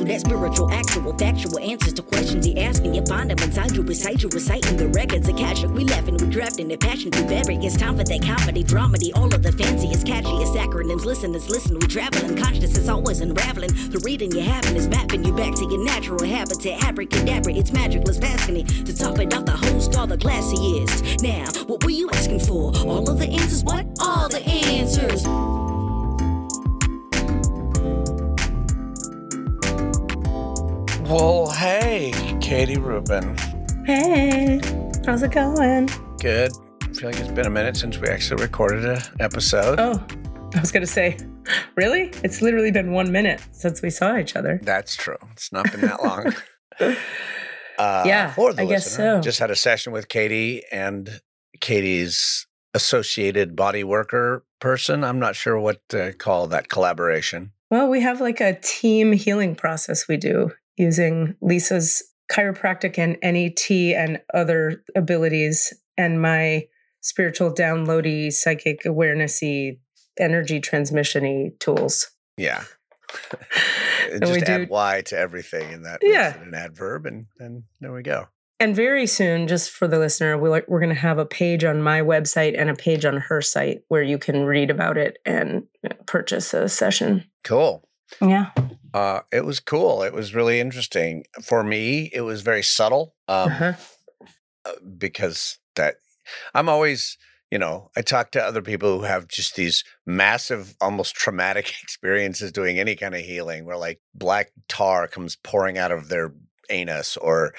to that spiritual, actual, factual answers to questions you're asking. You find them inside you, recite you, reciting the records of cash. We laughing, we drafting the passion to vary. It's time for that comedy, dramedy, all of the fanciest, catchiest acronyms. Listeners, listen, we traveling. Conscious is always unraveling. The reading you're having is mapping you back to your natural habitat. Abracadabra, it's magic, let's basking it. To top it off, the host, all the classiest. Now, what were you asking for? All of the answers? What? All the answers. Well, hey, Katie Rubin. Hey, how's it going? Good. I feel like it's been a minute since we actually recorded an episode. Oh, I was going to say, really? It's literally been 1 minute since we saw each other. That's true. It's not been that long. Yeah, for the I guess listener, so. Just had a session with Katie and Katie's associated body worker person. I'm not sure what to call that collaboration. Well, we have like a team healing process we do using Lisa's chiropractic and NET and other abilities and my spiritual downloady, psychic awarenessy, energy transmission-y tools. Yeah. And Just we add do- Y to everything, and that Yeah. makes it an adverb, and there we go. And very soon, just for the listener, we're going to have a page on my website and a page on her site where you can read about it and purchase a session. Cool. Yeah. It was cool. It was really interesting. For me, it was very subtle because that I'm always, I talk to other people who have just these massive, almost traumatic experiences doing any kind of healing where like black tar comes pouring out of their anus or,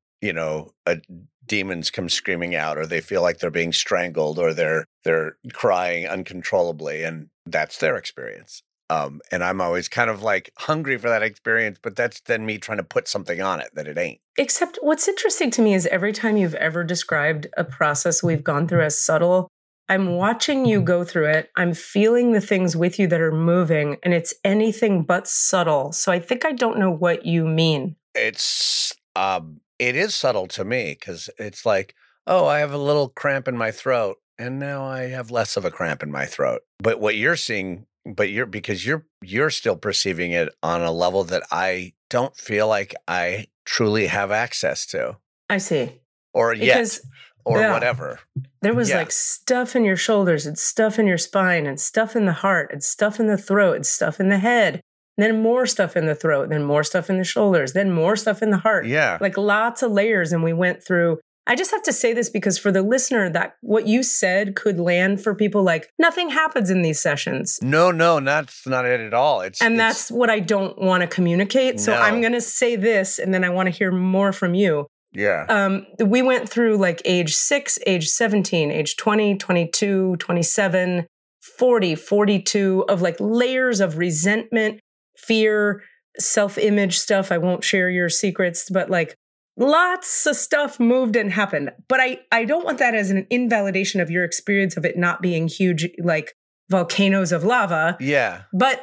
demons come screaming out or they feel like they're being strangled or they're crying uncontrollably. And that's their experience. And I'm always kind of like hungry for that experience, but that's then me trying to put something on it that it ain't. Except what's interesting to me is every time you've ever described a process we've gone through as subtle, I'm watching you go through it. I'm feeling the things with you that are moving, and it's anything but subtle. So I think I don't know what you mean. It is subtle to me because it's like, oh, I have a little cramp in my throat, and now I have less of a cramp in my throat. But what you're seeing, because you're still perceiving it on a level that I don't feel like I truly have access to. I see. Or Because, yet, or yeah, whatever. There was Yeah. like stuff in your shoulders and stuff in your spine and stuff in the heart and stuff in the throat and stuff in the head. And then more stuff in the throat, then more stuff in the shoulders, then more stuff in the heart. Yeah. Like lots of layers. And we went through. I just have to say this because for the listener, that what you said could land for people like nothing happens in these sessions. No, that's not it at all. That's what I don't want to communicate. So No. I'm going to say this and then I want to hear more from you. Yeah. We went through like age 6, age 17, age 20, 22, 27, 40, 42 of like layers of resentment, fear, self-image stuff. I won't share your secrets, but like lots of stuff moved and happened. But I don't want that as an invalidation of your experience of it not being huge, like volcanoes of lava. Yeah. But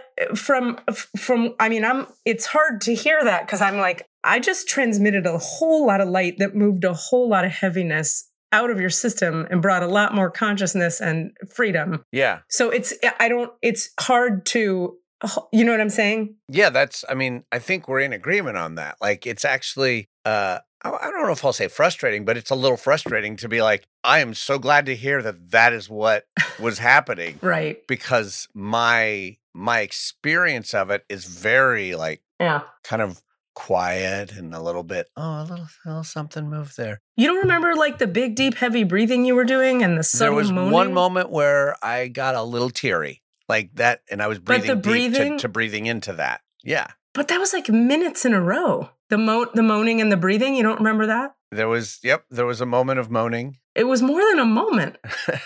it's hard to hear that because I'm like, I just transmitted a whole lot of light that moved a whole lot of heaviness out of your system and brought a lot more consciousness and freedom. Yeah. So it's hard to, you know what I'm saying? Yeah, I think we're in agreement on that. Like, it's actually, I don't know if I'll say frustrating, but it's a little frustrating to be like, I am so glad to hear that is what was happening. Right. Because my experience of it is very like, kind of quiet and a little bit, a little something moved there. You don't remember like the big, deep, heavy breathing you were doing and the subtle There was moaning? one moment where I got a little teary like that, and I was breathing deep to breathing into that. Yeah. But that was like minutes in a row. The moaning and the breathing, you don't remember that? There was a moment of moaning. It was more than a moment.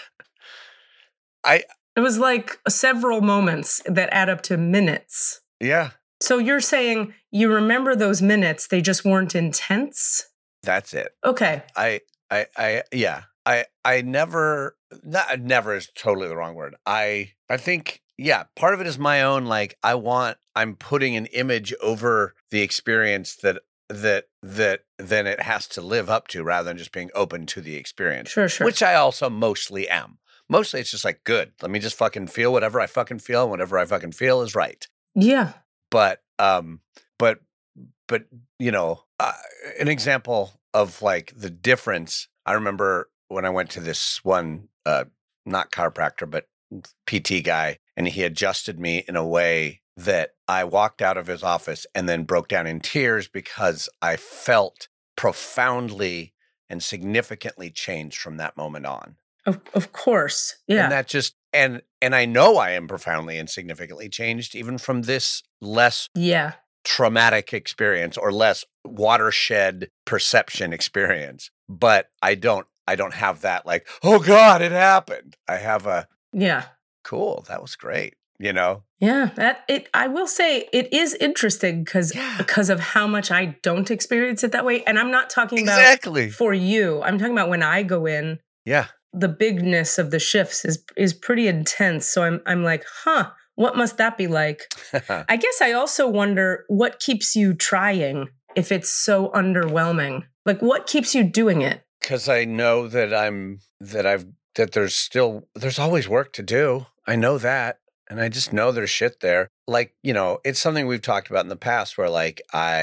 It was like several moments that add up to minutes. Yeah. So you're saying you remember those minutes, they just weren't intense? That's it. Okay. I never is totally the wrong word. I think, yeah, part of it is my own, like, I'm putting an image over the experience that then it has to live up to rather than just being open to the experience. Sure. Which I also mostly am. Mostly it's just like, good, let me just fucking feel whatever I fucking feel, and whatever I fucking feel is right. Yeah. But you know, an example of like the difference. I remember when I went to this one, not chiropractor, but PT guy, and he adjusted me in a way that I walked out of his office and then broke down in tears because I felt profoundly and significantly changed from that moment on. Of course. Yeah. And that just, and I know I am profoundly and significantly changed even from this less traumatic experience or less watershed perception experience. But I don't have that like, oh God, it happened. I have a, cool, that was great, you know? Yeah, I will say it is interesting because of how much I don't experience it that way. And I'm not talking about for you. I'm talking about when I go in. Yeah. The bigness of the shifts is pretty intense. So I'm like, what must that be like? I guess I also wonder what keeps you trying if it's so underwhelming. Like what keeps you doing it? Because I know that there's always work to do. I know that. And I just know there's shit there. Like, you know, it's something we've talked about in the past where like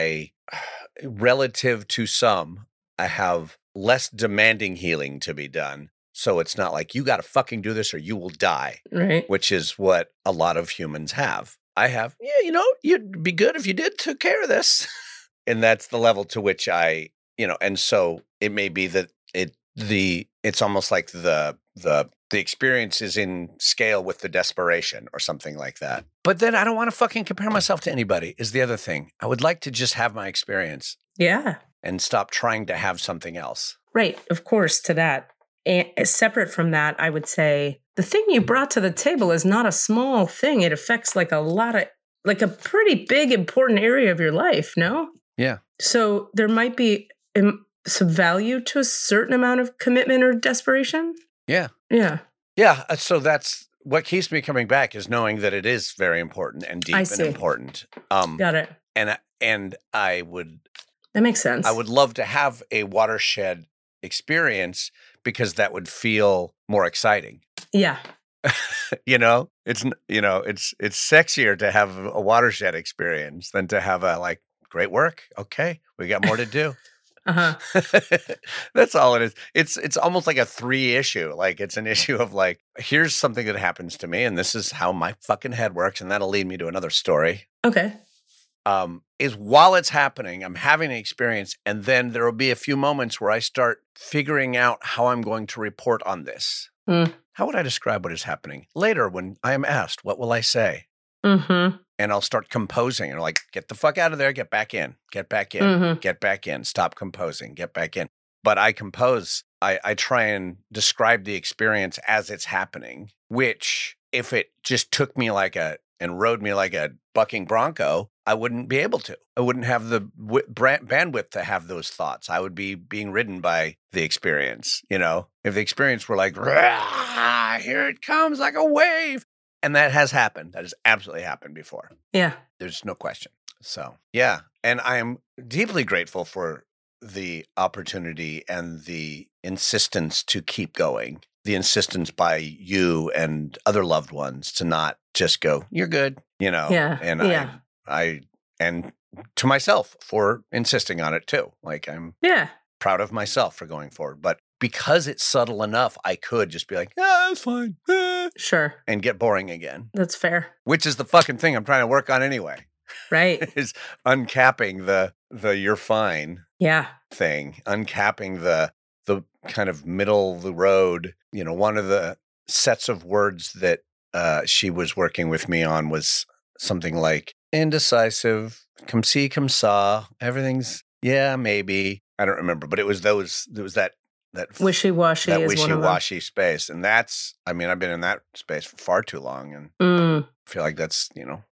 relative to some, I have less demanding healing to be done. So it's not like you got to fucking do this or you will die, right? Which is what a lot of humans have. I have, you know, you'd be good if you took care of this. And that's the level to which I, you know, and so it may be that it's almost like the experience is in scale with the desperation or something like that. But then I don't want to fucking compare myself to anybody is the other thing. I would like to just have my experience. Yeah. And stop trying to have something else. Right. Of course, to that. And separate from that, I would say the thing you brought to the table is not a small thing. It affects like a pretty big, important area of your life, no? Yeah. So there might be some value to a certain amount of commitment or desperation. Yeah. Yeah. Yeah. So that's what keeps me coming back is knowing that it is very important and deep and important. Got it. And I would. That makes sense. I would love to have a watershed experience because that would feel more exciting. Yeah. You know, it's sexier to have a watershed experience than to have a like great work. Okay, we got more to do. That's all it is. It's almost like a 3 issue. Like it's an issue of like, here's something that happens to me, and this is how my fucking head works, and that'll lead me to another story. Okay. Is while it's happening, I'm having an experience, and then there will be a few moments where I start figuring out how I'm going to report on this. How would I describe what is happening? Later, when I am asked, what will I say? Mm-hmm. And I'll start composing and like, get the fuck out of there, get back in, get back in, get back in, stop composing, get back in. But I compose, I try and describe the experience as it's happening, which if it just took me and rode me like a bucking bronco, I wouldn't be able to. I wouldn't have the bandwidth to have those thoughts. I would be being ridden by the experience, you know? If the experience were like, here it comes like a wave. And that has happened. That has absolutely happened before. Yeah. There's no question. So, yeah. And I am deeply grateful for the opportunity and the insistence to keep going. The insistence by you and other loved ones to not just go, you're good, you know? Yeah. And I and to myself for insisting on it too. Like I'm proud of myself for going forward. But because it's subtle enough, I could just be like, it's fine. Sure. And get boring again. That's fair. Which is the fucking thing I'm trying to work on anyway. Right. Is uncapping the you're fine thing. Uncapping the kind of middle of the road. You know, one of the sets of words that she was working with me on was something like indecisive, come see, come saw, everything's, maybe. I don't remember, but it was that wishy-washy that is wishy-washy space. And that's, I mean, I've been in that space for far too long and I feel like that's, you know,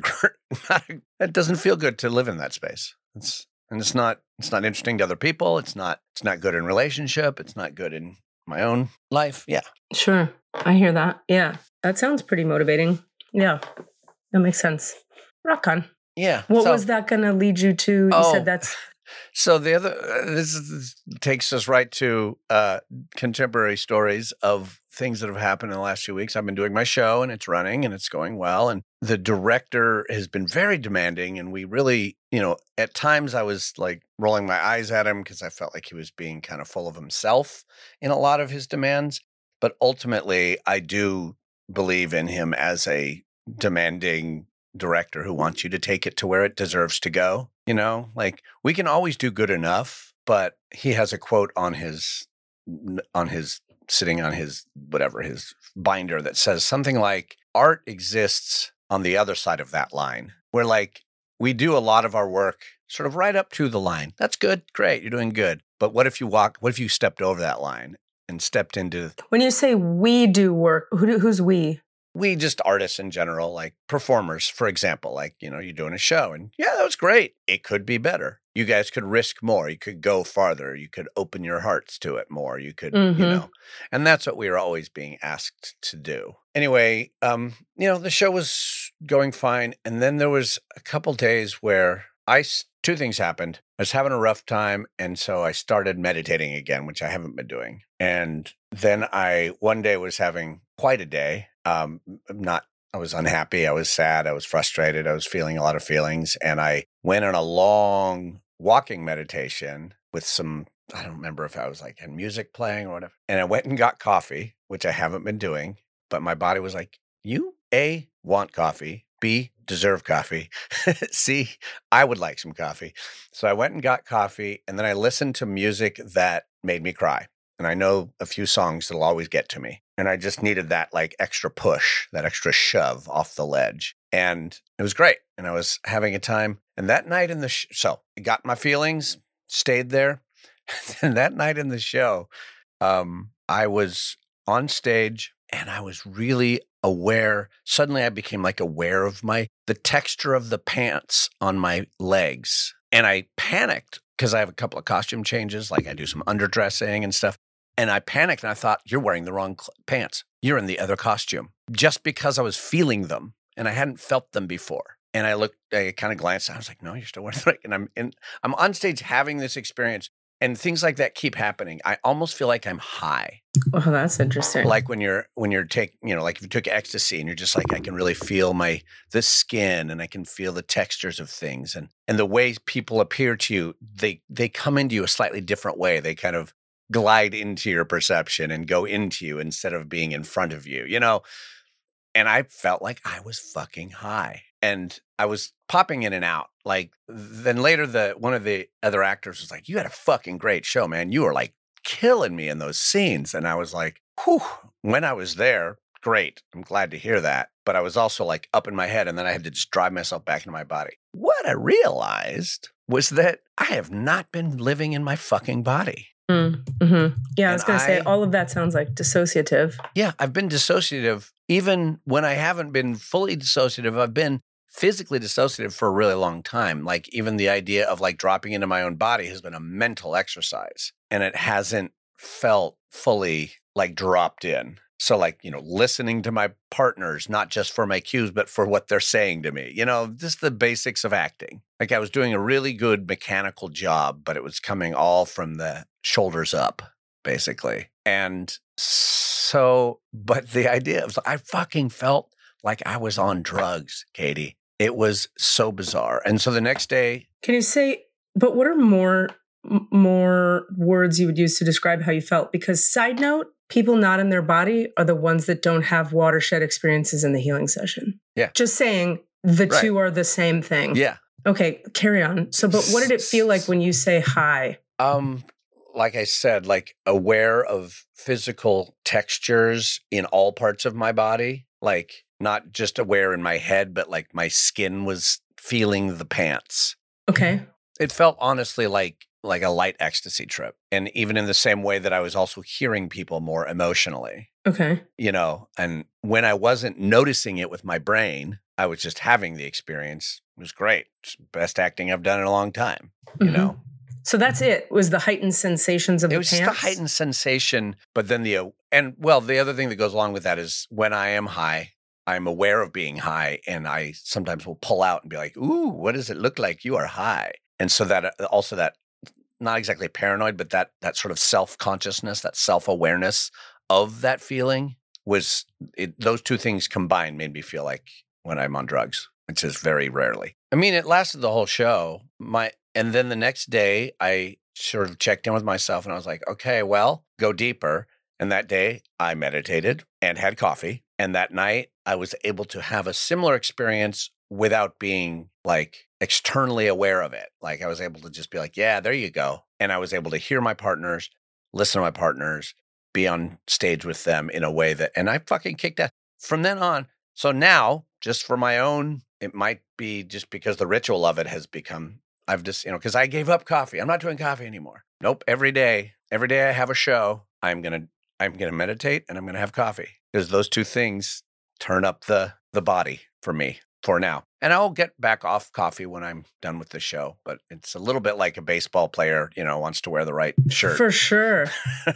that doesn't feel good to live in that space. It's not interesting to other people. It's not good in relationship. It's not good in my own life. Yeah. Sure. I hear that. Yeah. That sounds pretty motivating. Yeah. That makes sense. Rock on. Yeah. What was that going to lead you to? You said that's So this takes us right to contemporary stories of things that have happened in the last few weeks. I've been doing my show and it's running and it's going well. And the director has been very demanding. And we really, at times I was like rolling my eyes at him because I felt like he was being kind of full of himself in a lot of his demands. But ultimately, I do believe in him as a demanding director who wants you to take it to where it deserves to go. Like we can always do good enough, but he has a quote on his sitting on his binder that says something like, art exists on the other side of that line, where like we do a lot of our work sort of right up to the line. That's good. Great. You're doing good. But what if you stepped over that line and stepped into... When you say we do work, who's we? We just artists in general, like performers, for example, like, you're doing a show and yeah, that was great. It could be better. You guys could risk more. You could go farther. You could open your hearts to it more. You could, and that's what we were always being asked to do. Anyway, the show was going fine. And then there was a couple days where two things happened. I was having a rough time. And so I started meditating again, which I haven't been doing. And then I one day was having quite a day. I was unhappy. I was sad. I was frustrated. I was feeling a lot of feelings. And I went on a long walking meditation with I don't remember if I was like had music playing or whatever. And I went and got coffee, which I haven't been doing. But my body was like, you A, want coffee, B, deserve coffee. C, I would like some coffee. So I went and got coffee. And then I listened to music that made me cry. And I know a few songs that'll always get to me. And I just needed that like extra push, that extra shove off the ledge. And it was great. And I was having a time. And that night in the so I got my feelings, stayed there. And that night in the show, I was on stage and I was really aware. Suddenly I became like aware of the texture of the pants on my legs. And I panicked because I have a couple of costume changes, like I do some underdressing and stuff. And I panicked and I thought, you're wearing the wrong pants. You're in the other costume. Just because I was feeling them and I hadn't felt them before. And I kind of glanced and I was like, no, you're still wearing the right. And I'm on stage having this experience and things like that keep happening. I almost feel like I'm high. Oh, that's interesting. Like when you're taking, like if you took ecstasy and you're just like, I can really feel the skin and I can feel the textures of things. And the way people appear to you, they come into you a slightly different way. They kind of glide into your perception and go into you instead of being in front of you, And I felt like I was fucking high and I was popping in and out. Like then later, one of the other actors was like, you had a fucking great show, man. You were like killing me in those scenes. And I was like, whew, when I was there, great. I'm glad to hear that. But I was also like up in my head and then I had to just drive myself back into my body. What I realized was that I have not been living in my fucking body. Mm-hmm. Yeah, I was going to say, all of that sounds like dissociative. Yeah, I've been dissociative. Even when I haven't been fully dissociative, I've been physically dissociative for a really long time. Like even the idea of like dropping into my own body has been a mental exercise and it hasn't felt fully like dropped in. So like, listening to my partners, not just for my cues, but for what they're saying to me, just the basics of acting. Like I was doing a really good mechanical job, but it was coming all from the shoulders up, basically. And so, but the idea was I fucking felt like I was on drugs, Katie. It was so bizarre. And so the next day. Can you say, but what are more words you would use to describe how you felt? Because side note, people not in their body are the ones that don't have watershed experiences in the healing session. Yeah. Just saying the two are the same thing. Yeah. Okay, carry on. So, but what did it feel like when you say hi? Like I said, like aware of physical textures in all parts of my body, like not just aware in my head, but like my skin was feeling the pants. Okay. It felt honestly like a light ecstasy trip. And even in the same way that I was also hearing people more emotionally. Okay. And when I wasn't noticing it with my brain, I was just having the experience. It was great. It's the best acting I've done in a long time, So that's it, was the heightened sensations of the pants? It was just the heightened sensation, but then the other thing that goes along with that is when I am high, I'm aware of being high, and I sometimes will pull out and be like, ooh, what does it look like you are high? And so that also that not exactly paranoid, but that sort of self-consciousness, that self-awareness of that feeling those two things combined made me feel like when I'm on drugs, which is very rarely. I mean, it lasted the whole show. And then the next day I sort of checked in with myself and I was like, okay, well, go deeper. And that day I meditated and had coffee. And that night I was able to have a similar experience without being like externally aware of it. Like I was able to just be like, yeah, there you go. And I was able to hear my partners, listen to my partners, be on stage with them in a way and I fucking kicked ass from then on. So now, just for my own, it might be just because the ritual of it has become, I've just, because I gave up coffee. I'm not doing coffee anymore. Nope. Every day I have a show, I'm going to meditate and I'm going to have coffee because those two things turn up the body for me for now. And I'll get back off coffee when I'm done with the show, but it's a little bit like a baseball player, wants to wear the right shirt. For sure.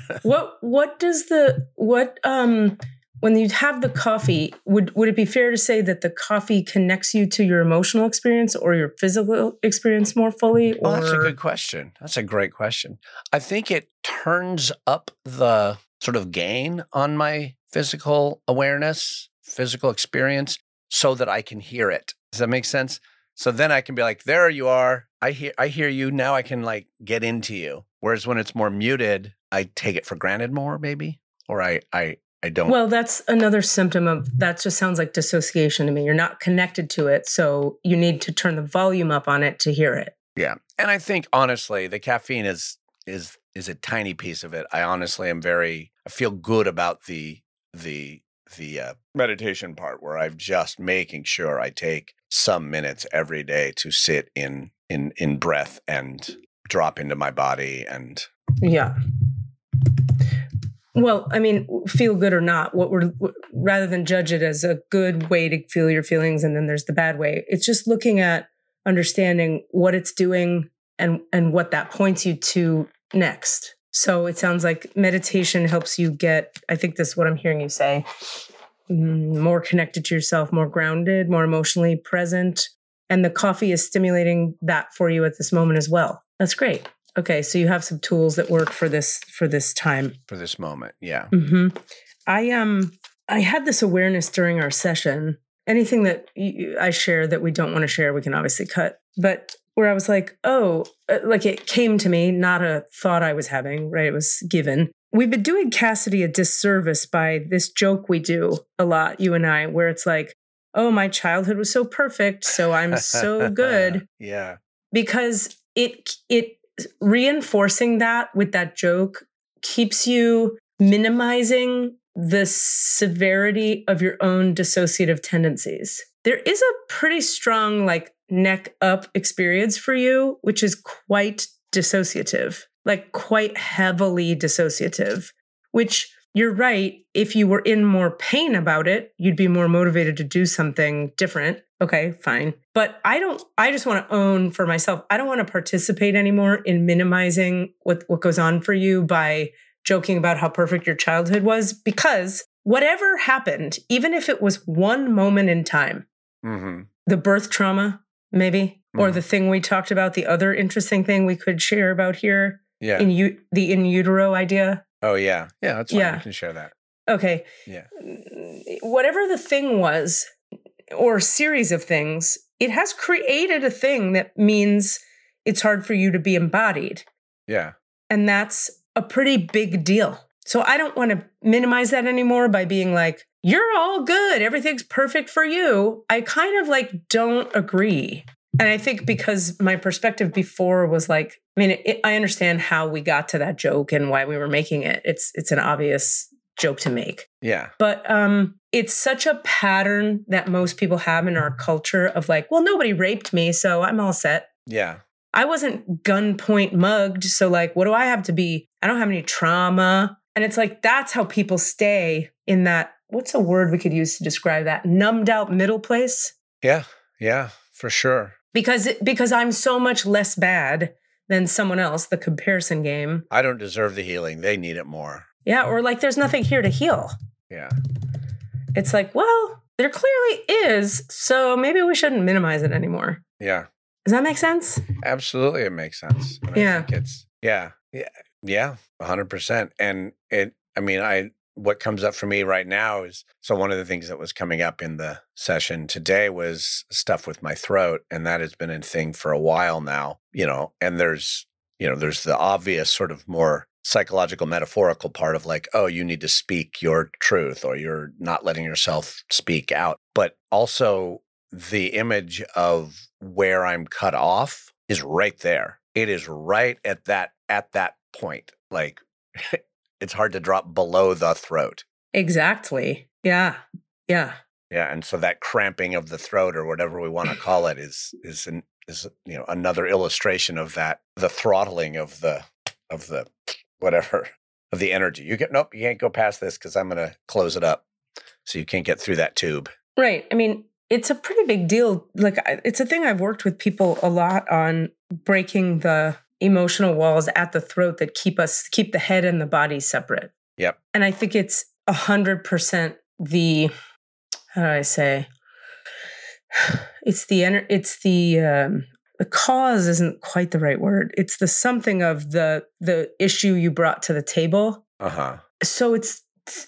When you have the coffee, would it be fair to say that the coffee connects you to your emotional experience or your physical experience more fully? Oh, that's a good question. That's a great question. I think it turns up the sort of gain on my physical awareness, physical experience, so that I can hear it. Does that make sense? So then I can be like, there you are. I hear you. Now I can like get into you. Whereas when it's more muted, I take it for granted more, maybe, or I don't. Well, that's another symptom of that. Just sounds like dissociation to me. You're not connected to it, so you need to turn the volume up on it to hear it. Yeah, and I think honestly, the caffeine is a tiny piece of it. I honestly I feel good about the meditation part where I'm just making sure I take some minutes every day to sit in breath and drop into my body and yeah. Well, I mean, feel good or not, rather than judge it as a good way to feel your feelings and then there's the bad way, it's just looking at understanding what it's doing and what that points you to next. So it sounds like meditation helps you get, I think this is what I'm hearing you say, more connected to yourself, more grounded, more emotionally present. And the coffee is stimulating that for you at this moment as well. That's great. Okay, so you have some tools that work for this time. For this moment, yeah. Mm-hmm. I had this awareness during our session. Anything that I share that we don't want to share, we can obviously cut. But where I was like, like it came to me, not a thought I was having, right? It was given. We've been doing Cassidy a disservice by this joke we do a lot, you and I, where it's like, oh, my childhood was so perfect, so I'm so good. Yeah. Because it reinforcing that with that joke keeps you minimizing the severity of your own dissociative tendencies. There is a pretty strong like neck up experience for you, which is quite dissociative, like quite heavily dissociative, which you're right. If you were in more pain about it, you'd be more motivated to do something different. Okay, fine. But I just want to own for myself. I don't want to participate anymore in minimizing what goes on for you by joking about how perfect your childhood was, because whatever happened, even if it was one moment in time, the birth trauma, maybe, or the thing we talked about, the other interesting thing we could share about here, the in utero idea. Oh, yeah. Yeah, that's fine. You can share that. Okay. Yeah. Whatever the thing was, or series of things, it has created a thing that means it's hard for you to be embodied. Yeah. And that's a pretty big deal. So I don't want to minimize that anymore by being like, you're all good, everything's perfect for you. I kind of like don't agree. And I think because my perspective before was like, I mean, I understand how we got to that joke and why we were making it. It's an obvious joke to make. Yeah. But it's such a pattern that most people have in our culture of like, well, nobody raped me, so I'm all set. Yeah. I wasn't gunpoint mugged, so like, what do I have to be? I don't have any trauma. And it's like, that's how people stay in that, what's a word we could use to describe that? Numbed out middle place? Yeah. Yeah, for sure. Because I'm so much less bad than someone else, the comparison game. I don't deserve the healing. They need it more. Yeah, or like there's nothing here to heal. Yeah. It's like, well, there clearly is, so maybe we shouldn't minimize it anymore. Yeah. Does that make sense? Absolutely, it makes sense. And Yeah. I think it's yeah, 100%. And what comes up for me right now is, so one of the things that was coming up in the session today was stuff with my throat, and that has been a thing for a while now, and there's the obvious sort of more psychological, metaphorical part of like, oh, you need to speak your truth, or you're not letting yourself speak out. But also the image of where I'm cut off is right there. It is right at that point. Like it's hard to drop below the throat. Exactly. Yeah. Yeah. Yeah. And so that cramping of the throat, or whatever we want to call it, is another illustration of that, the throttling of the whatever, of the energy. You can't go past this because I'm going to close it up. So you can't get through that tube. Right. I mean, it's a pretty big deal. Like, it's a thing I've worked with people a lot on, breaking the emotional walls at the throat that keep the head and the body separate. Yep. And I think it's 100% how do I say? It's the cause isn't quite the right word. It's the something of the issue you brought to the table. Uh-huh. So it's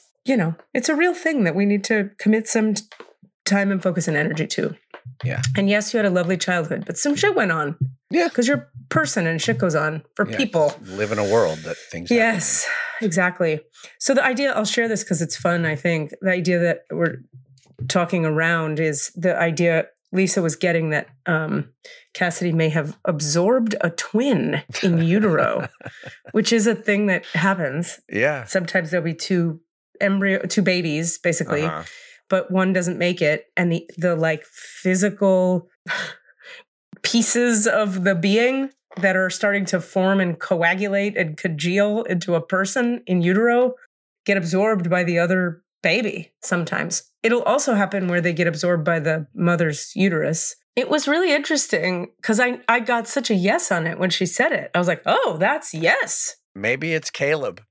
a real thing that we need to commit some time and focus and energy to. Yeah. And yes, you had a lovely childhood, but some shit went on. Yeah. Because you're a person and shit goes on for people. Live in a world that things happen. Yes, exactly. So the idea, I'll share this because it's fun, I think. The idea that we're talking around is the idea Lisa was getting, that Cassidy may have absorbed a twin in utero, which is a thing that happens. Yeah. Sometimes there'll be two babies, basically, but one doesn't make it. And the like physical pieces of the being that are starting to form and coagulate and congeal into a person in utero get absorbed by the other baby sometimes. It'll also happen where they get absorbed by the mother's uterus. It was really interesting because I got such a yes on it when she said it. I was like, oh, that's yes. Maybe it's Caleb.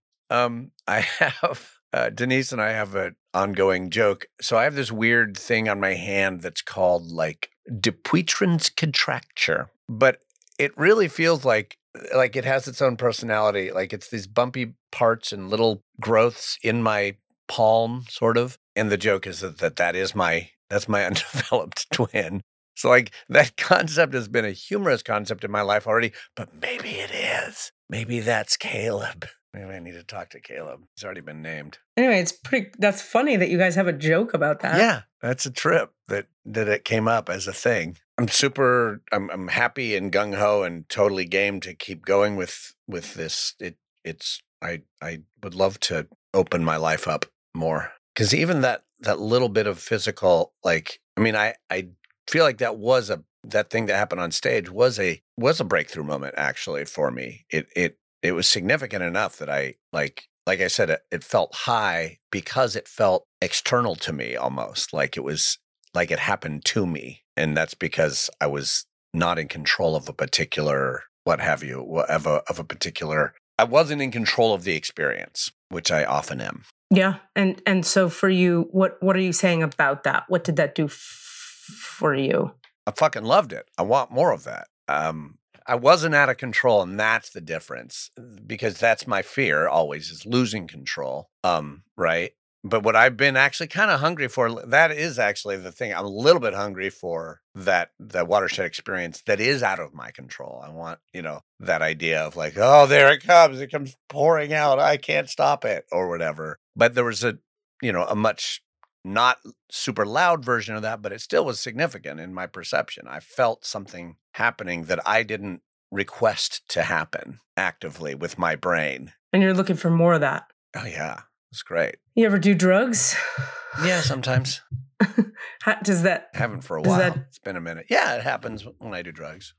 I have, Denise and I have an ongoing joke. So I have this weird thing on my hand that's called like Dupuytren's contracture, but it really feels like it has its own personality. Like it's these bumpy parts and little growths in my palm, sort of. And the joke is that's my undeveloped twin. So like that concept has been a humorous concept in my life already, but maybe it is. Maybe that's Caleb. Maybe I need to talk to Caleb. He's already been named. Anyway, that's funny that you guys have a joke about that. Yeah, that's a trip that it came up as a thing. I'm happy and gung-ho and totally game to keep going with this. I would love to open my life up more. Because even that little bit of physical, like, I mean, I feel like that thing that happened on stage was a breakthrough moment actually for me. It was significant enough that I like I said, it felt high because it felt external to me almost, like it was like it happened to me, and that's because I was not in control of a particular what have you of a particular. I wasn't in control of the experience, which I often am. Yeah, and so for you, what are you saying about that? What did that do for you? I fucking loved it. I want more of that. I wasn't out of control, and that's the difference, because that's my fear always, is losing control. Right? But what I've been actually kind of hungry for, that is actually the thing. I'm a little bit hungry for that watershed experience that is out of my control. I want, that idea of like, oh, there it comes pouring out. I can't stop it or whatever. But there was a much not super loud version of that, but it still was significant in my perception. I felt something happening that I didn't request to happen actively with my brain. And you're looking for more of that. Oh, yeah. It's great. You ever do drugs? Yeah, sometimes. Does that... Haven't for a while. It's been a minute. Yeah, it happens when I do drugs.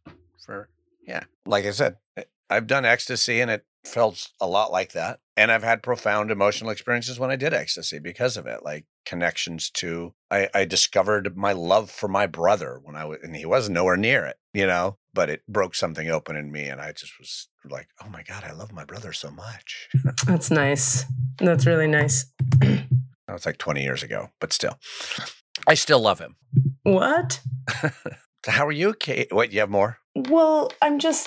Like I said, I've done ecstasy and it felt a lot like that. And I've had profound emotional experiences when I did ecstasy because of it, like connections to, I discovered my love for my brother and he was nowhere near it, but it broke something open in me. And I just was like, oh my God, I love my brother so much. That's nice. That's really nice. That was like 20 years ago, but still, I still love him. What? How are you, Kate? What, you have more? Well, I'm just,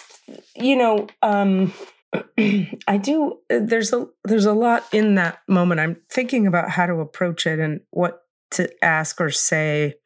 I do. There's a lot in that moment. I'm thinking about how to approach it and what to ask or say.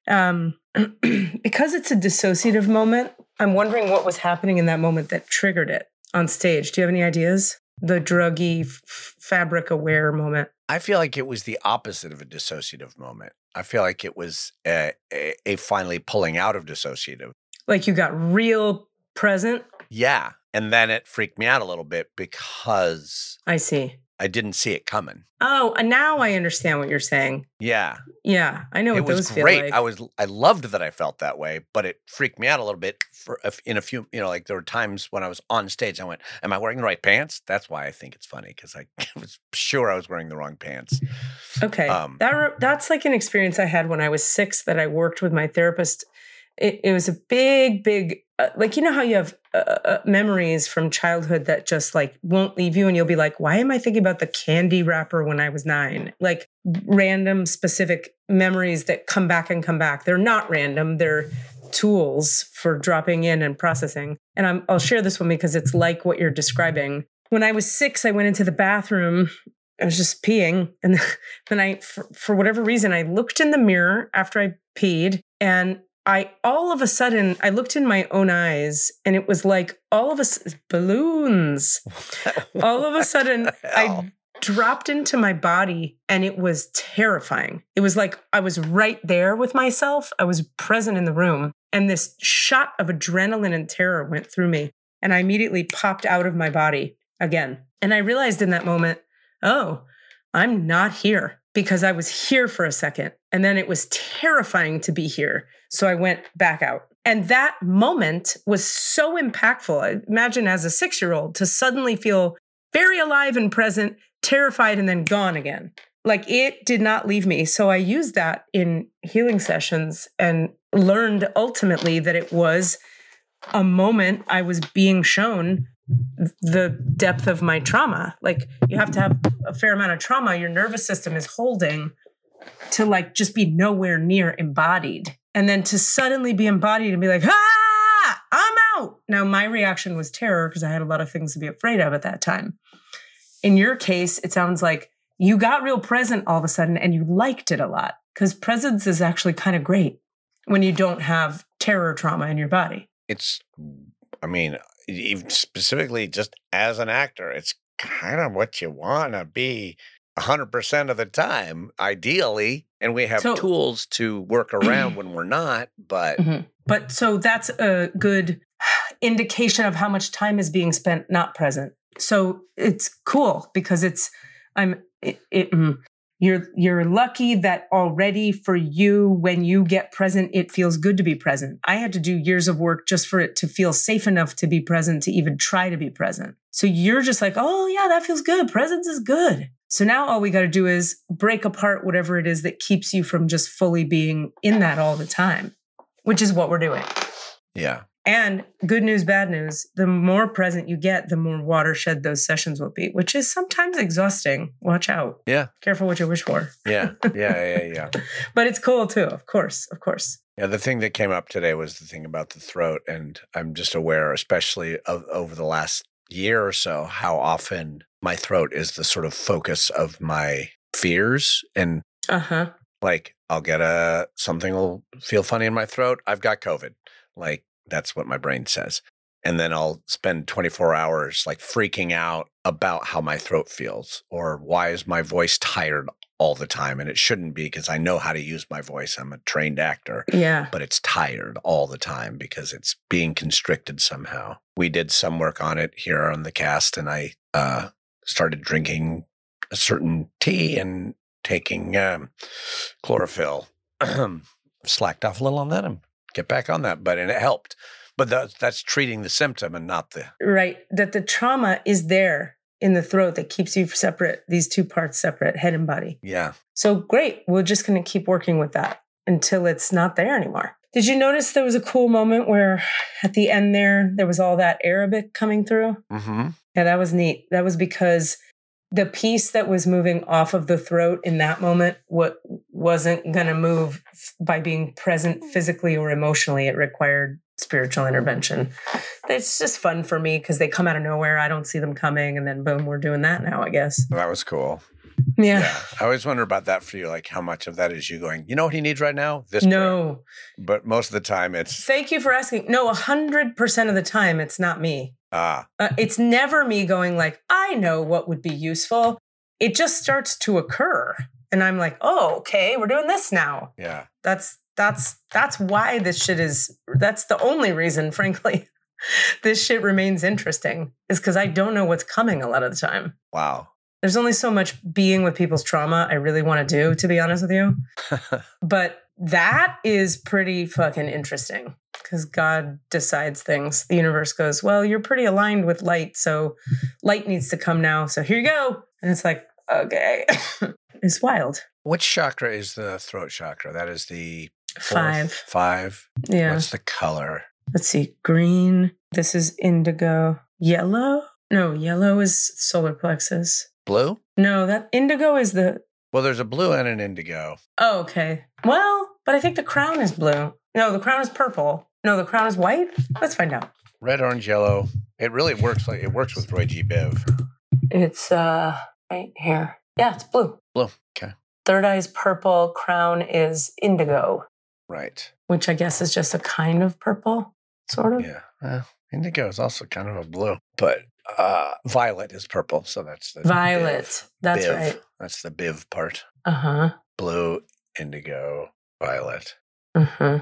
Because it's a dissociative moment, I'm wondering what was happening in that moment that triggered it on stage. Do you have any ideas? The druggy, fabric aware moment. I feel like it was the opposite of a dissociative moment. I feel like it was a finally pulling out of dissociative. Like you got real present? Yeah. And then it freaked me out a little bit because I see. I didn't see it coming. Oh, and now I understand what you're saying. Yeah. Yeah, I know what those feel great. like. I loved that I felt that way, but it freaked me out a little bit in a few, like there were times when I was on stage, I went, am I wearing the right pants? That's why I think it's funny, because I was sure I was wearing the wrong pants. Okay. That's like an experience I had when I was 6 that I worked with my therapist. It was a big, like, you know how you have memories from childhood that just like won't leave you, and you'll be like, why am I thinking about the candy wrapper when I was 9? Like random specific memories that come back and come back. They're not random. They're tools for dropping in and processing. And I'll share this one because it's like what you're describing. When I was 6, I went into the bathroom. I was just peeing. And then for whatever reason, I looked in the mirror after I peed, and all of a sudden, I looked in my own eyes, and it was like balloons. All of a sudden, I dropped into my body, and it was terrifying. It was like I was right there with myself. I was present in the room, and this shot of adrenaline and terror went through me, and I immediately popped out of my body again. And I realized in that moment, oh, I'm not here, because I was here for a second, and then it was terrifying to be here. So I went back out. And that moment was so impactful. I imagine as a 6-year-old to suddenly feel very alive and present, terrified, and then gone again. Like it did not leave me. So I used that in healing sessions and learned ultimately that it was a moment I was being shown the depth of my trauma. Like you have to have a fair amount of trauma your nervous system is holding to like just be nowhere near embodied. And then to suddenly be embodied and be like, I'm out. Now, my reaction was terror because I had a lot of things to be afraid of at that time. In your case, it sounds like you got real present all of a sudden and you liked it a lot, because presence is actually kind of great when you don't have terror trauma in your body. Even specifically just as an actor, it's kind of what you want to be 100% of the time, ideally. And we have tools to work around when we're not, but. Mm-hmm. But so that's a good indication of how much time is being spent not present. So it's cool because you're lucky that already for you, when you get present, it feels good to be present. I had to do years of work just for it to feel safe enough to be present, to even try to be present. So you're just like, oh yeah, that feels good. Presence is good. So now all we got to do is break apart whatever it is that keeps you from just fully being in that all the time, which is what we're doing. Yeah. And good news, bad news, the more present you get, the more watershed those sessions will be, which is sometimes exhausting. Watch out. Yeah. Careful what you wish for. Yeah. But it's cool too, of course. Yeah, the thing that came up today was the thing about the throat. And I'm just aware, especially over the last year or so, how often my throat is the sort of focus of my fears. And like I'll get something will feel funny in my throat. I've got COVID. Like, that's what my brain says. And then I'll spend 24 hours like freaking out about how my throat feels, or why is my voice tired all the time? And it shouldn't be, because I know how to use my voice. I'm a trained actor. Yeah. But it's tired all the time because it's being constricted somehow. We did some work on it here on the cast, and I started drinking a certain tea and taking chlorophyll. Slacked off a little on that and get back on that, but it helped. But that's treating the symptom and not the... Right, that the trauma is there in the throat that keeps you separate, these two parts separate, head and body. Yeah. So great, we're just going to keep working with that until it's not there anymore. Did you notice there was a cool moment where at the end there was all that Arabic coming through? Mm-hmm. Yeah, that was neat. That was because the piece that was moving off of the throat in that moment wasn't going to move by being present physically or emotionally. It required spiritual intervention. It's just fun for me because they come out of nowhere. I don't see them coming. And then boom, we're doing that now, I guess. That was cool. Yeah. I always wonder about that for you, like how much of that is you going, you know what he needs right now? This No. prayer. But most of the time it's... Thank you for asking. No, 100% of the time it's not me. It's never me going like, I know what would be useful. It just starts to occur. And I'm like, oh, okay, we're doing this now. Yeah. That's why this shit that's the only reason, frankly, this shit remains interesting is because I don't know what's coming a lot of the time. Wow. There's only so much being with people's trauma I really want to do, to be honest with you. But that is pretty fucking interesting because God decides things. The universe goes, well, you're pretty aligned with light, so light needs to come now. So here you go. And it's like, okay. It's wild. Which chakra is the throat chakra? That is the 5. 5. Yeah. What's the color? Let's see. Green. This is indigo. Yellow? No, yellow is solar plexus. Blue? No, that indigo is the... Well, there's a blue and an indigo. Oh, okay. Well, but I think the crown is blue. No, the crown is purple. No, the crown is white? Let's find out. Red, orange, yellow. It really works with Roy G. Biv. It's right here. Yeah, it's blue. Blue. Okay. Third eye is purple. Crown is indigo. Right. Which I guess is just a kind of purple, sort of. Yeah. Indigo is also kind of a blue, but violet is purple, so that's the violet. Biv. That's Biv. right. That's the Biv part. Uh-huh. Blue, indigo, violet. Uh-huh.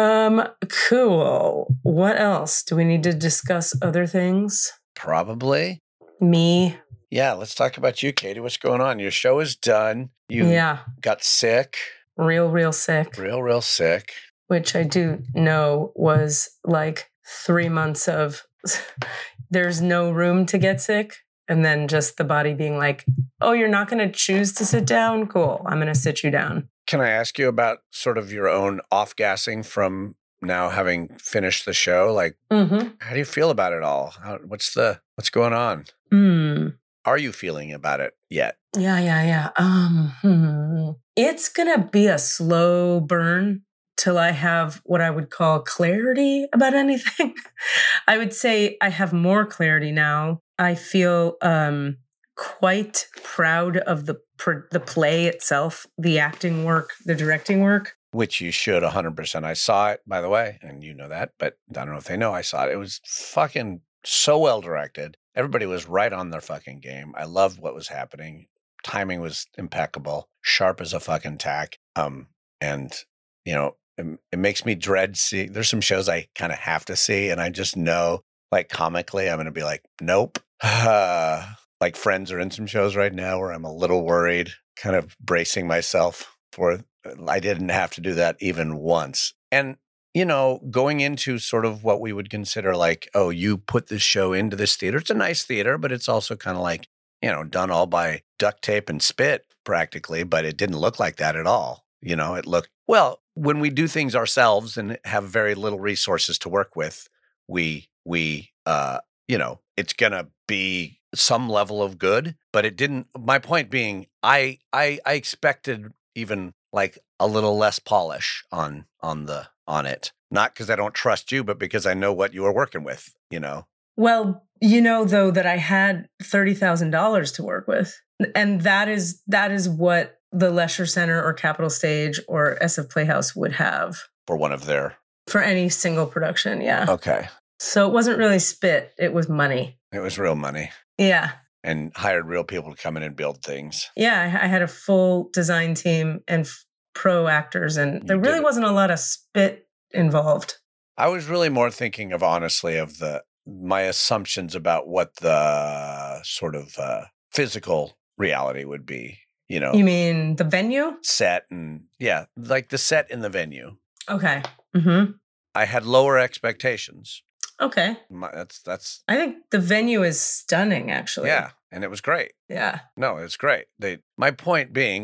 Cool. What else? Do we need to discuss other things? Probably. Me. Yeah, let's talk about you, Katie. What's going on? Your show is done. You got sick. Real sick. Real sick. Which I do know was like 3 months of there's no room to get sick. And then just the body being like, oh, you're not going to choose to sit down? Cool. I'm going to sit you down. Can I ask you about sort of your own off-gassing from now having finished the show? Like, How do you feel about it all? What's going on? Are you feeling about it yet? Yeah. It's going to be a slow burn till I have what I would call clarity about anything. I would say I have more clarity now. I feel quite proud of the play itself, the acting work, the directing work. Which you should 100%. I saw it, by the way, and you know that, but I don't know if they know I saw it. It was fucking so well directed. Everybody was right on their fucking game. I loved what was happening. Timing was impeccable, sharp as a fucking tack. And, you know, it makes me dread seeing. There's some shows I kind of have to see, and I just know, like comically, I'm going to be like, nope. Like Friends are in some shows right now where I'm a little worried, kind of bracing myself for. I didn't have to do that even once. And, you know, going into sort of what we would consider like, oh, you put this show into this theater. It's a nice theater, but it's also kind of like, you know, done all by duct tape and spit practically, but it didn't look like that at all. You know, it looked, well, when we do things ourselves and have very little resources to work with, we you know, it's going to be some level of good, but it didn't. My point being, I expected even like a little less polish on it. Not because I don't trust you, but because I know what you are working with, you know? Well, you know, though, that I had $30,000 to work with. And that is what the Lesher Center or Capitol Stage or SF Playhouse would have. For one of their... For any single production, yeah. Okay. So it wasn't really spit. It was money. It was real money. Yeah. And hired real people to come in and build things. Yeah, I had a full design team and pro actors, and there really wasn't a lot of spit involved. I was really more thinking of, honestly, of my assumptions about what the sort of physical reality would be, you know. You mean the venue? Set and, yeah, like the set in the venue. Okay. Mm-hmm. I had lower expectations. Okay. That's. I think the venue is stunning, actually. Yeah, and it was great. Yeah. No, it's great. My point being,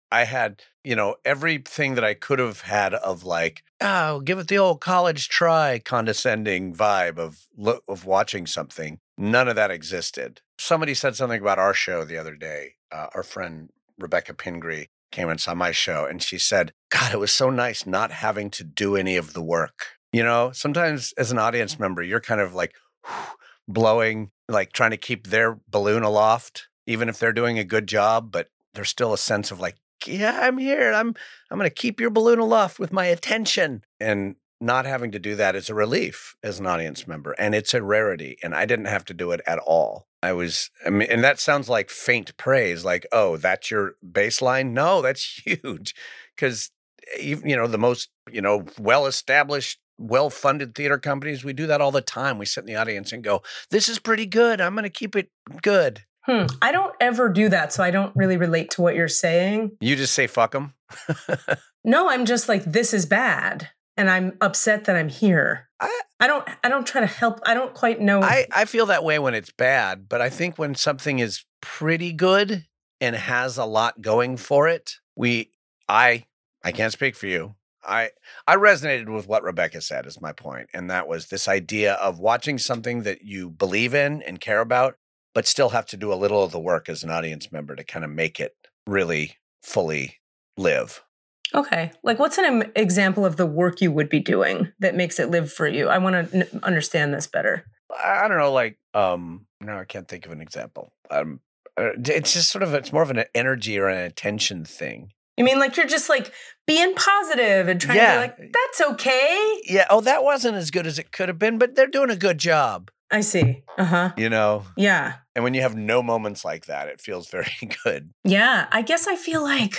I had, everything that I could have had of like, oh, give it the old college try condescending vibe of watching something. None of that existed. Somebody said something about our show the other day. Our friend Rebecca Pingree came and saw my show, and she said, God, it was so nice not having to do any of the work. Sometimes as an audience member, you're kind of like blowing, like trying to keep their balloon aloft, even if they're doing a good job, but there's still a sense of like, yeah, I'm here. I'm going to keep your balloon aloft with my attention. And not having to do that is a relief as an audience member. And it's a rarity. And I didn't have to do it at all. And that sounds like faint praise, like, oh, that's your baseline. No, that's huge. Because, the most, well-established, well-funded theater companies, we do that all the time. We sit in the audience and go, this is pretty good. I'm going to keep it good. I don't ever do that, so I don't really relate to what you're saying. You just say, fuck them? No, I'm just like, this is bad. And I'm upset that I'm here. I don't try to help. I don't quite know. I feel that way when it's bad, but I think when something is pretty good and has a lot going for it, I can't speak for you. I resonated with what Rebecca said is my point. And that was this idea of watching something that you believe in and care about, but still have to do a little of the work as an audience member to kind of make it really fully live. Okay. Like, what's an example of the work you would be doing that makes it live for you? I want to understand this better. I don't know, like, no, I can't think of an example. It's just sort of, it's more of an energy or an attention thing. You mean like you're just like being positive and trying to be like, that's okay? Yeah. Oh, that wasn't as good as it could have been, but they're doing a good job. I see. Uh-huh. Yeah. And when you have no moments like that, it feels very good. Yeah. I guess I feel like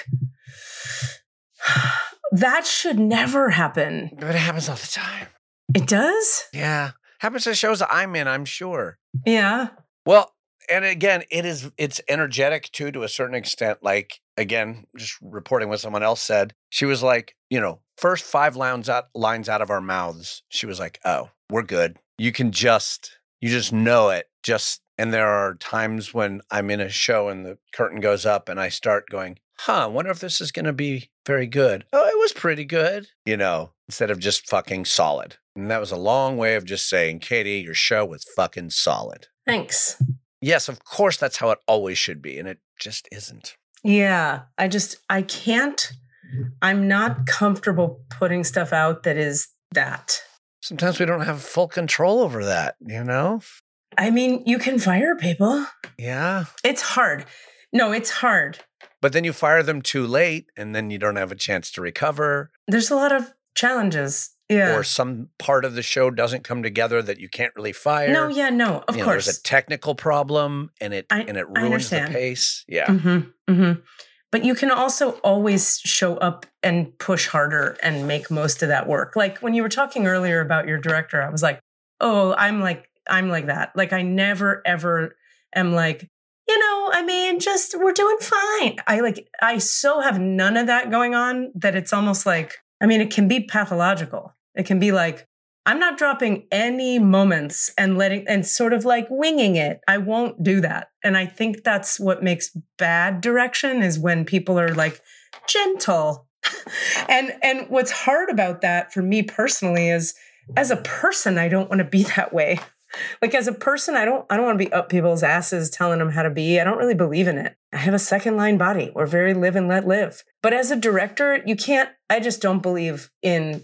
that should never happen. But it happens all the time. It does? Yeah. Happens to shows that I'm in, I'm sure. Yeah. Well, and again, it's energetic too, to a certain extent. Like, again, just reporting what someone else said. She was like, first 5 lines out of our mouths. She was like, oh, we're good. You just know it. And there are times when I'm in a show and the curtain goes up and I start going, I wonder if this is going to be very good. Oh, it was pretty good, instead of just fucking solid. And that was a long way of just saying, Katie, your show was fucking solid. Thanks. Yes, of course, that's how it always should be. And it just isn't. Yeah. I can't, I'm not comfortable putting stuff out that is that. Sometimes we don't have full control over that, I mean, you can fire people. Yeah. It's hard. No, it's hard. But then you fire them too late and then you don't have a chance to recover. There's a lot of challenges. Yeah. Or some part of the show doesn't come together that you can't really fire. No, of course. There's a technical problem and it ruins the pace. Yeah. Mm-hmm, mm-hmm. But you can also always show up and push harder and make most of that work. Like when you were talking earlier about your director, I was like, oh, I'm like that. Like I never, ever am like, we're doing fine. I so have none of that going on that it's almost like, it can be pathological. It can be like, I'm not dropping any moments and sort of like winging it. I won't do that. And I think that's what makes bad direction is when people are like gentle. and what's hard about that for me personally is as a person, I don't want to be that way. Like as a person, I don't want to be up people's asses telling them how to be. I don't really believe in it. I have a second line body. We're very live and let live. But as a director, I just don't believe in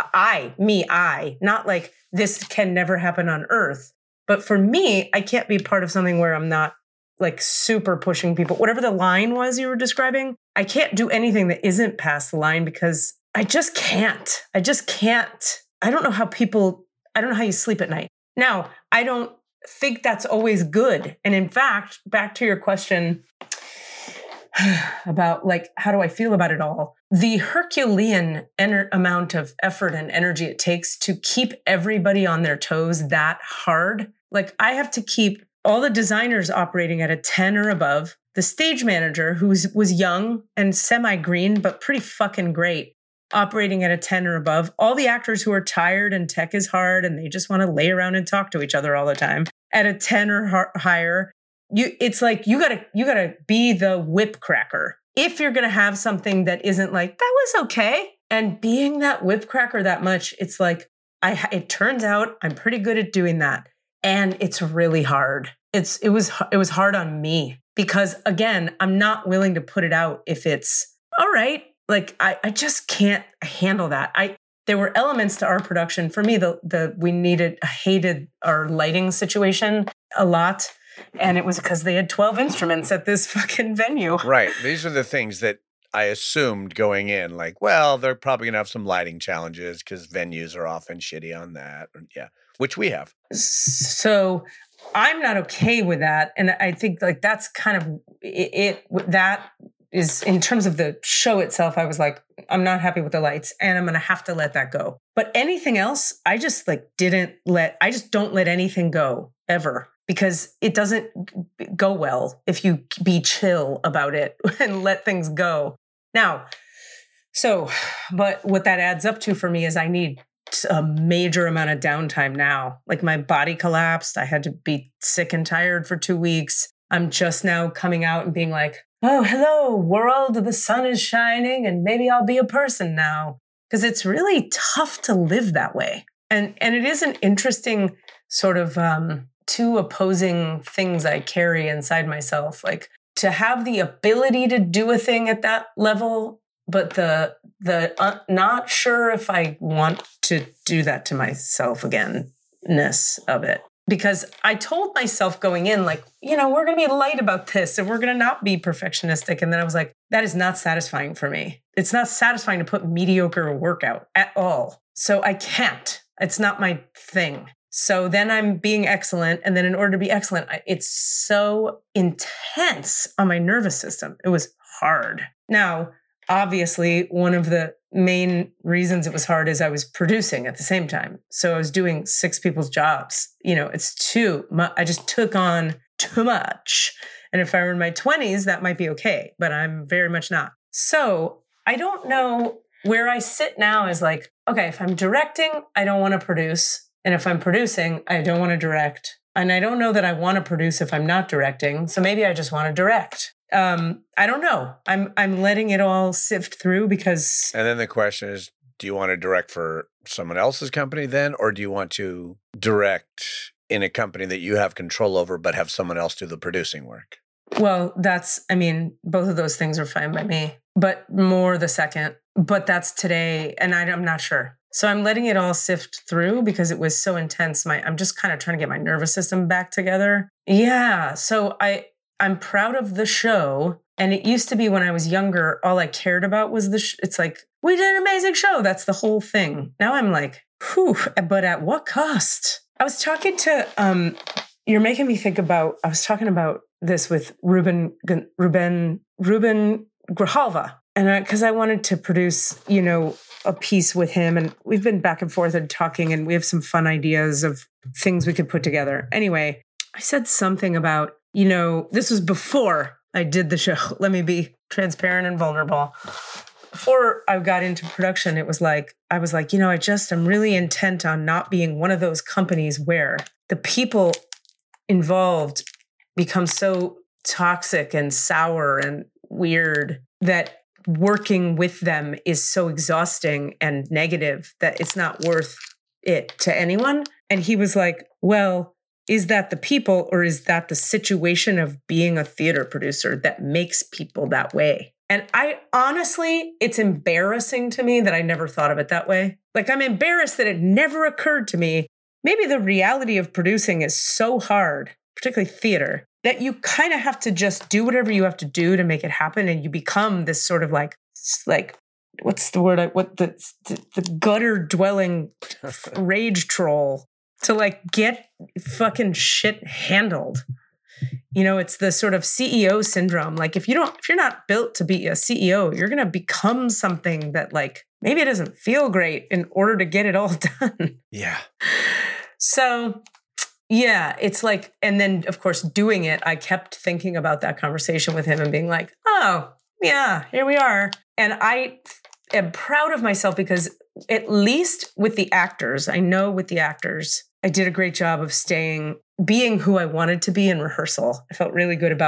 not like this can never happen on earth. But for me, I can't be part of something where I'm not like super pushing people. Whatever the line was you were describing, I can't do anything that isn't past the line because I just can't. I don't know how you sleep at night. Now, I don't think that's always good. And in fact, back to your question about like, how do I feel about it all? The Herculean amount of effort and energy it takes to keep everybody on their toes that hard. Like I have to keep all the designers operating at a 10 or above, the stage manager who was young and semi-green, but pretty fucking great, operating at a 10 or above, all the actors who are tired and tech is hard and they just want to lay around and talk to each other all the time at a 10 or higher. It's like you gotta be the whip cracker if you're going to have something that isn't like, that was okay. And being that whipcracker that much, it's like, it turns out I'm pretty good at doing that. And it's really hard. It was hard on me because, again, I'm not willing to put it out if it's all right. Like, I just can't handle that. There were elements to our production. For me, I hated our lighting situation a lot. And it was because they had 12 instruments at this fucking venue. Right. These are the things that I assumed going in, like, well, they're probably going to have some lighting challenges because venues are often shitty on that. Yeah, which we have. So I'm not okay with that. And I think like that's kind of it. That is, in terms of the show itself, I was like, I'm not happy with the lights and I'm going to have to let that go. But anything else, I just don't let anything go ever. Because it doesn't go well if you be chill about it and let things go. Now, but what that adds up to for me is I need a major amount of downtime now. Like my body collapsed. I had to be sick and tired for 2 weeks. I'm just now coming out and being like, oh, hello, world, the sun is shining and maybe I'll be a person now. Because it's really tough to live that way. And it is an interesting sort of... two opposing things I carry inside myself, like to have the ability to do a thing at that level, but the not sure if I want to do that to myself again-ness of it. Because I told myself going in, like, we're going to be light about this and we're going to not be perfectionistic. And then I was like, that is not satisfying for me. It's not satisfying to put mediocre work out at all. So I can't. It's not my thing. So then I'm being excellent. And then in order to be excellent, it's so intense on my nervous system. It was hard. Now, obviously, one of the main reasons it was hard is I was producing at the same time. So I was doing 6 people's jobs. It's too much. I just took on too much. And if I were in my 20s, that might be okay, but I'm very much not. So I don't know where I sit now is like, okay, if I'm directing, I don't want to produce. And if I'm producing, I don't want to direct. And I don't know that I want to produce if I'm not directing. So maybe I just want to direct. I don't know. I'm letting it all sift through because... And then the question is, do you want to direct for someone else's company then? Or do you want to direct in a company that you have control over, but have someone else do the producing work? Well, both of those things are fine by me, but more the second. But that's today. And I'm not sure. So I'm letting it all sift through because it was so intense. I'm just kind of trying to get my nervous system back together. Yeah. So I'm proud of the show. And it used to be when I was younger, all I cared about was it's like, we did an amazing show. That's the whole thing. Now I'm like, whew, but at what cost? I was talking to, you're making me think about, I was talking about this with Ruben Grijalva. And because I wanted to produce, a piece with him, and we've been back and forth and talking, and we have some fun ideas of things we could put together. Anyway, I said something about, this was before I did the show. Let me be transparent and vulnerable. Before I got into production, I was like, I'm really intent on not being one of those companies where the people involved become so toxic and sour and weird that working with them is so exhausting and negative that it's not worth it to anyone. And he was like, well, is that the people or is that the situation of being a theater producer that makes people that way? And I honestly, it's embarrassing to me that I never thought of it that way. Like, I'm embarrassed that it never occurred to me. Maybe the reality of producing is so hard, particularly theater, that you kind of have to just do whatever you have to do to make it happen. And you become this sort of like what's the word? The gutter dwelling rage troll to like get fucking shit handled. It's the sort of CEO syndrome. Like if you're not built to be a CEO, you're going to become something that like, maybe it doesn't feel great in order to get it all done. Yeah. So yeah, it's like, and then of course doing it, I kept thinking about that conversation with him and being like, oh yeah, here we are. And I am proud of myself because at least with the actors, I know with the actors, I did a great job of being who I wanted to be in rehearsal. I felt really good about,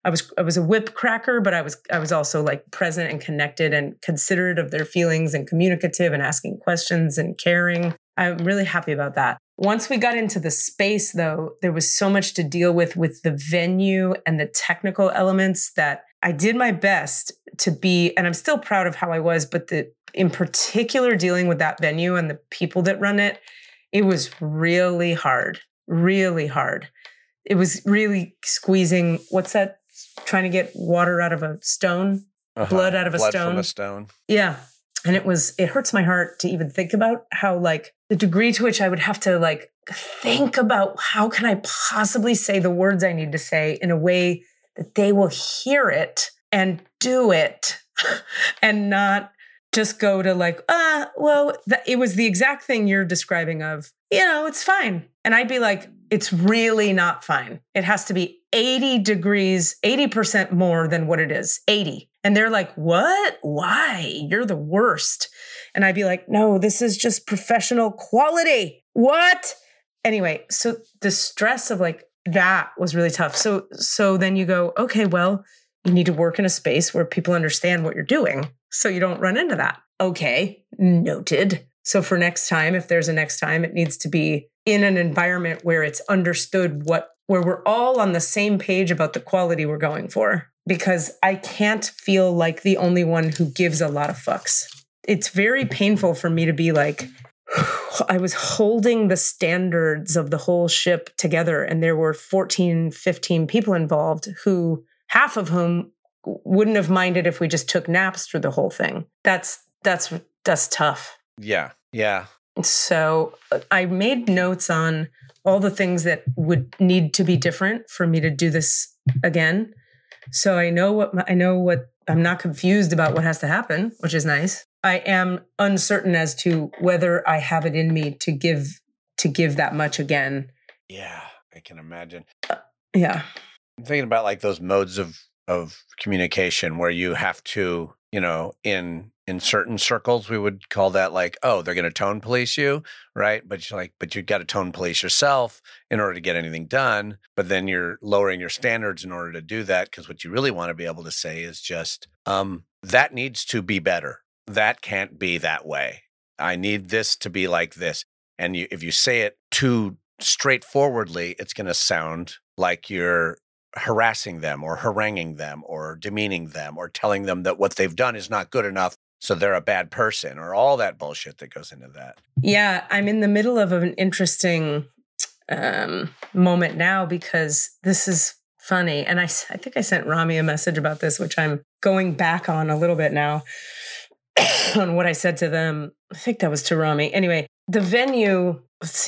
I was a whip cracker, but I was also like present and connected and considerate of their feelings and communicative and asking questions and caring. I'm really happy about that. Once we got into the space, though, there was so much to deal with the venue and the technical elements that I did my best to be, and I'm still proud of how I was, but in particular, dealing with that venue and the people that run it, it was really hard, really hard. It was really squeezing, what's that? Trying to get water out of a stone, blood out of a stone. Blood from a stone. Yeah. And it hurts my heart to even think about how like the degree to which I would have to like think about how can I possibly say the words I need to say in a way that they will hear it and do it and not just go to like, it was the exact thing you're describing of, it's fine. And I'd be like, it's really not fine. It has to be 80 degrees, 80% more than what it is, 80. And they're like, what? Why? You're the worst. And I'd be like, no, this is just professional quality. What? Anyway, so the stress of like that was really tough. So then you go, okay, well, you need to work in a space where people understand what you're doing so you don't run into that. Okay, noted. So for next time, if there's a next time, it needs to be in an environment where it's understood where we're all on the same page about the quality we're going for. Because I can't feel like the only one who gives a lot of fucks. It's very painful for me to be like, I was holding the standards of the whole ship together, and there were 14, 15 people involved who, half of whom wouldn't have minded if we just took naps through the whole thing. That's tough. Yeah. Yeah. So I made notes on all the things that would need to be different for me to do this again. So I know what I'm not confused about what has to happen, which is nice. I am uncertain as to whether I have it in me to give that much again. Yeah, I can imagine. Yeah. I'm thinking about like those modes of communication where you have to, in certain circles, we would call that like, oh, they're going to tone police you, right? But you've got to tone police yourself in order to get anything done. But then you're lowering your standards in order to do that, because what you really want to be able to say is just, that needs to be better. That can't be that way. I need this to be like this. And if you say it too straightforwardly, it's going to sound like you're harassing them or haranguing them or demeaning them or telling them that what they've done is not good enough, so they're a bad person, or all that bullshit that goes into that. Yeah, I'm in the middle of an interesting moment now, because this is funny. And I think I sent Rami a message about this, which I'm going back on a little bit now on what I said to them. I think that was to Rami. Anyway, the venue,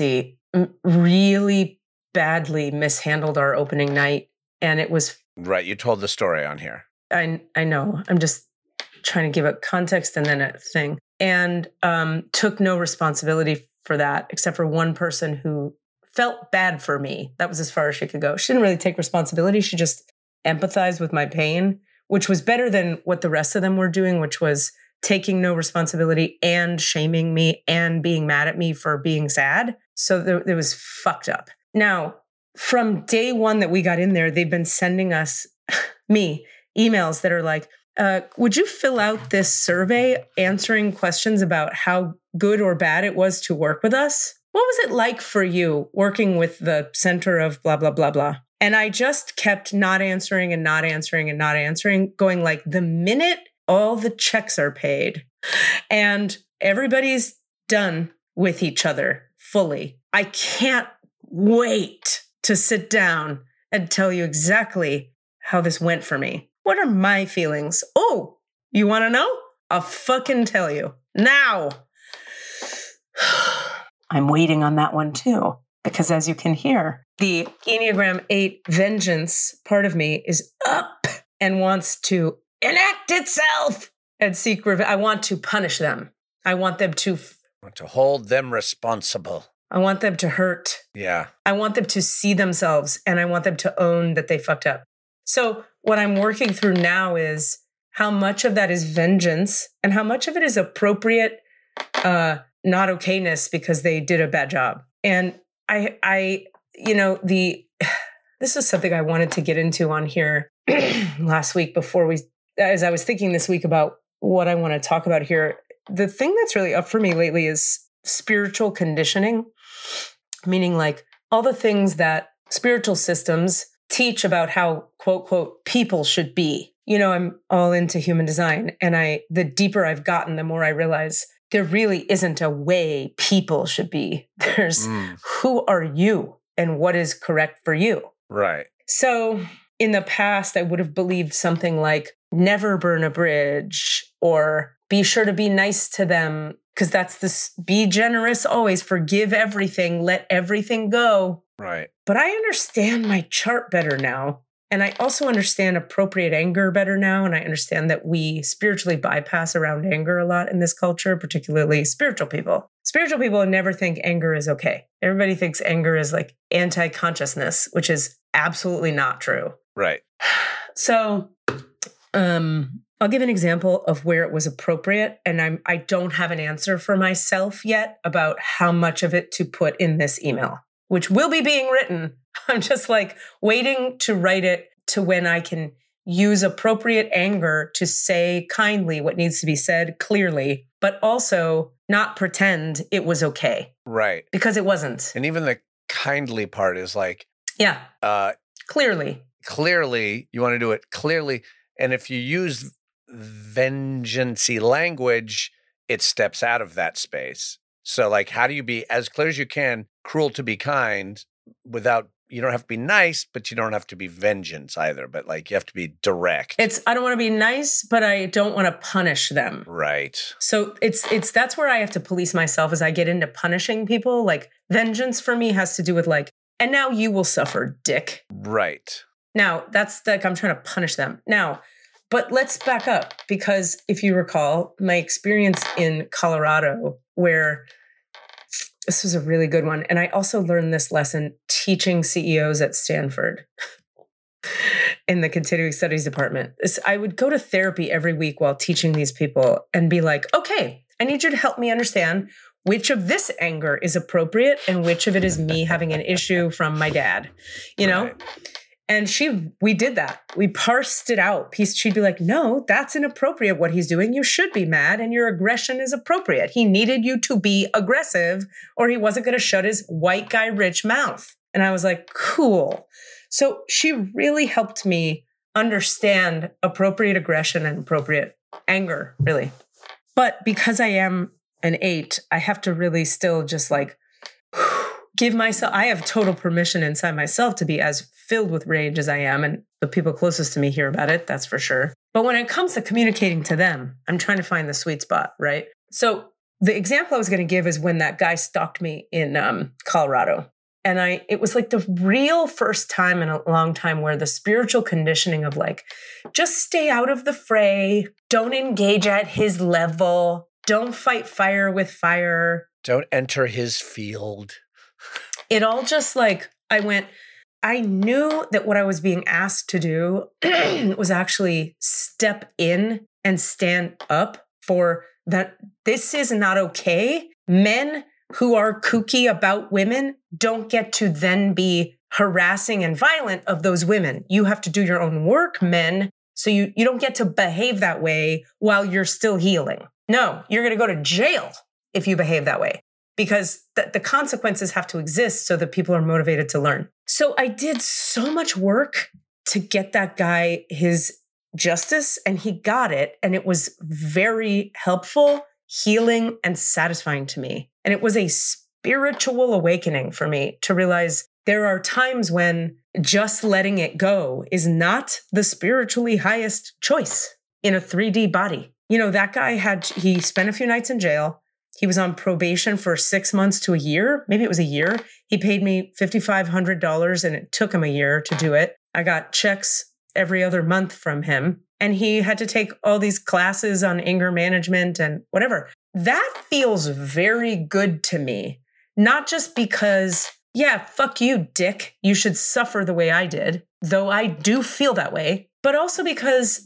really badly mishandled our opening night. And it was... Right, you told the story on here. I know. I'm just trying to give a context and then a thing. And took no responsibility for that, except for one person who felt bad for me. That was as far as she could go. She didn't really take responsibility. She just empathized with my pain, which was better than what the rest of them were doing, which was taking no responsibility and shaming me and being mad at me for being sad. So it was fucked up. Now, from day one that we got in there, they've been sending us, emails that are like, would you fill out this survey answering questions about how good or bad it was to work with us? What was it like for you working with the center of blah, blah, blah, blah? And I just kept not answering and not answering and not answering, going like, the minute all the checks are paid and everybody's done with each other fully, I can't wait to sit down and tell you exactly how this went for me. What are my feelings? Oh, you want to know? I'll fucking tell you now. I'm waiting on that one too, because as you can hear, the Enneagram 8 vengeance part of me is up and wants to enact itself and seek revenge. I want to punish them. I want them to hold them responsible. I want them to hurt. Yeah. I want them to see themselves, and I want them to own that they fucked up. So what I'm working through now is how much of that is vengeance and how much of it is appropriate, not okayness because they did a bad job. And this is something I wanted to get into on here last week as I was thinking this week about what I want to talk about here, the thing that's really up for me lately is spiritual conditioning, meaning like all the things that spiritual systems teach about how, quote, quote, people should be. I'm all into human design. And the deeper I've gotten, the more I realize there really isn't a way people should be. There's who are you and what is correct for you. Right. So in the past, I would have believed something like never burn a bridge or be sure to be nice to them because that's this be generous, always forgive everything, let everything go. Right. But I understand my chart better now. And I also understand appropriate anger better now. And I understand that we spiritually bypass around anger a lot in this culture, particularly spiritual people. Spiritual people never think anger is okay. Everybody thinks anger is like anti-consciousness, which is absolutely not true. Right. So I'll give an example of where it was appropriate. And I don't have an answer for myself yet about how much of it to put in this email, which will be being written. I'm just like waiting to write it to when I can use appropriate anger to say kindly what needs to be said clearly, but also not pretend it was okay. Right. Because it wasn't. And even the kindly part is like, yeah, clearly. Clearly, you want to do it clearly. And if you use vengeance-y language, it steps out of that space. So like, how do you be as clear as you can, cruel to be kind without, you don't have to be nice, but you don't have to be vengeance either. But like, you have to be direct. I don't want to be nice, but I don't want to punish them. Right. So that's where I have to police myself as I get into punishing people. Like vengeance for me has to do with like, and now you will suffer, dick. Right. Now that's like, I'm trying to punish them now. But let's back up because if you recall my experience in Colorado, where this was a really good one. And I also learned this lesson teaching CEOs at Stanford in the continuing studies department. I would go to therapy every week while teaching these people and be like, okay, I need you to help me understand which of this anger is appropriate and which of it is me having an issue from my dad, Right. And we did that. We parsed it out. She'd be like, no, that's inappropriate what he's doing. You should be mad and your aggression is appropriate. He needed you to be aggressive or he wasn't going to shut his white guy rich mouth. And I was like, cool. So she really helped me understand appropriate aggression and appropriate anger, really. But because I am an 8, I have to really still just like give myself, I have total permission inside myself to be as filled with rage as I am. And the people closest to me hear about it, that's for sure. But when it comes to communicating to them, I'm trying to find the sweet spot, right? So the example I was going to give is when that guy stalked me in Colorado. And it was like the real first time in a long time where the spiritual conditioning of like, just stay out of the fray, don't engage at his level, don't fight fire with fire. Don't enter his field. It all just like, I knew that what I was being asked to do was actually step in and stand up for that. This is not okay. Men who are kooky about women don't get to then be harassing and violent of those women. You have to do your own work, men. So you don't get to behave that way while you're still healing. No, you're going to go to jail if you behave that way. Because the consequences have to exist so that people are motivated to learn. So I did so much work to get that guy his justice, and he got it. And it was very helpful, healing, and satisfying to me. And it was a spiritual awakening for me to realize there are times when just letting it go is not the spiritually highest choice in a 3D body. That guy he spent a few nights in jail. He was on probation for 6 months to a year. Maybe it was a year. He paid me $5,500 and it took him a year to do it. I got checks every other month from him. And he had to take all these classes on anger management and whatever. That feels very good to me. Not just because, yeah, fuck you, dick. You should suffer the way I did. Though I do feel that way. But also because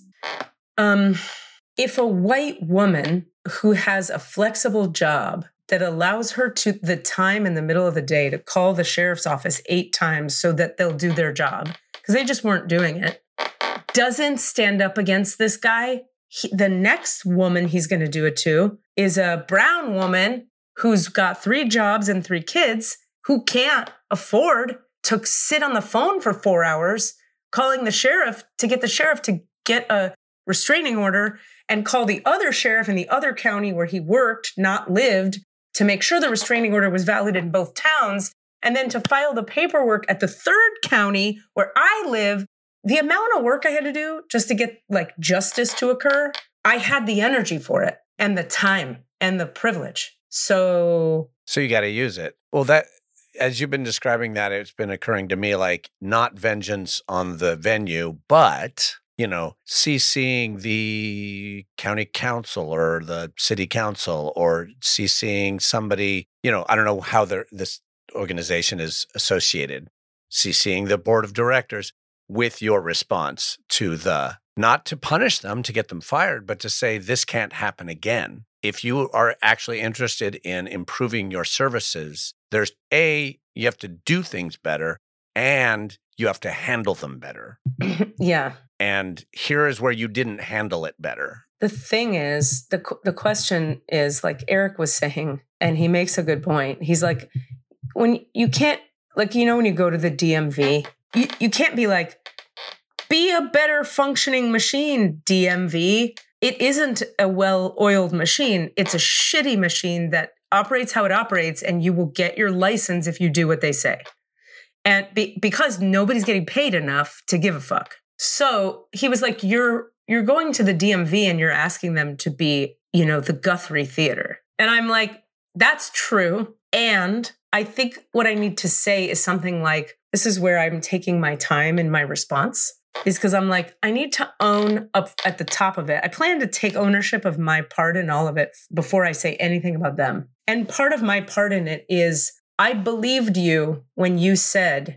if a white woman who has a flexible job that allows her to the time in the middle of the day to call the sheriff's office 8 times so that they'll do their job, because they just weren't doing it. doesn't stand up against this guy, the next woman he's going to do it to is a brown woman who's got 3 jobs and 3 kids who can't afford to sit on the phone for 4 hours calling the sheriff to get the sheriff to get a restraining order and call the other sheriff in the other county where he worked, not lived, to make sure the restraining order was valid in both towns, and then to file the paperwork at the 3rd county where I live. The amount of work I had to do just to get like justice to occur, I had the energy for it and the time and the privilege. So you got to use it. Well, that, as you've been describing that, it's been occurring to me like not vengeance on the venue, but, you know, CCing the county council or the city council or CCing somebody, you know, I don't know how this organization is associated, CCing the board of directors with your response to not to punish them to get them fired, but to say this can't happen again. If you are actually interested in improving your services, there's you have to do things better and you have to handle them better. Yeah. And here is where you didn't handle it better. The thing is, the question is, like Eric was saying, and he makes a good point. He's like, when you can't, like, you know, when you go to the DMV, you can't be like, be a better functioning machine, DMV. It isn't a well-oiled machine. It's a shitty machine that operates how it operates, and you will get your license if you do what they say. And because nobody's getting paid enough to give a fuck. So he was like, you're going to the DMV and you're asking them to be, you know, the Guthrie Theater. And I'm like, that's true. And I think what I need to say is something like, this is where I'm taking my time in my response, is because I'm like, I need to own up at the top of it. I plan to take ownership of my part in all of it before I say anything about them. And part of my part in it is I believed you when you said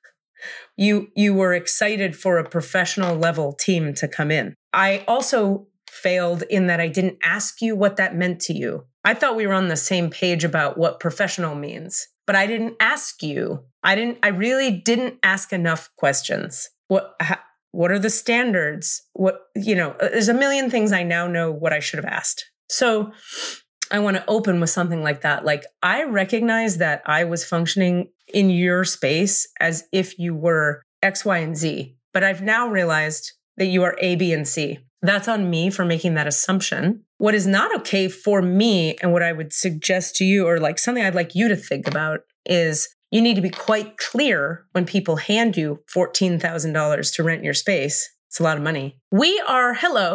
you were excited for a professional level team to come in. I also failed in that I didn't ask you what that meant to you. I thought we were on the same page about what professional means, but I didn't ask you. I really didn't ask enough questions. What are the standards? There's a million things I now know what I should have asked. So I want to open with something like that. Like, I recognize that I was functioning in your space as if you were X, Y, and Z, but I've now realized that you are A, B, and C. That's on me for making that assumption. What is not okay for me, and what I would suggest to you, or like something I'd like you to think about, is you need to be quite clear when people hand you $14,000 to rent your space. It's a lot of money. We are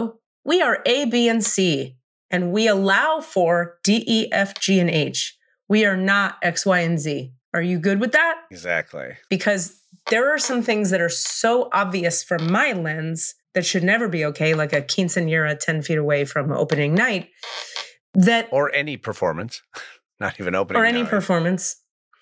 A, B, and C, and we allow for D, E, F, G, and H. We are not X, Y, and Z. Are you good with that? Exactly. Because there are some things that are so obvious from my lens that should never be okay, like a quinceañera 10 feet away from opening night. Or any performance, not even opening night. Or any performance.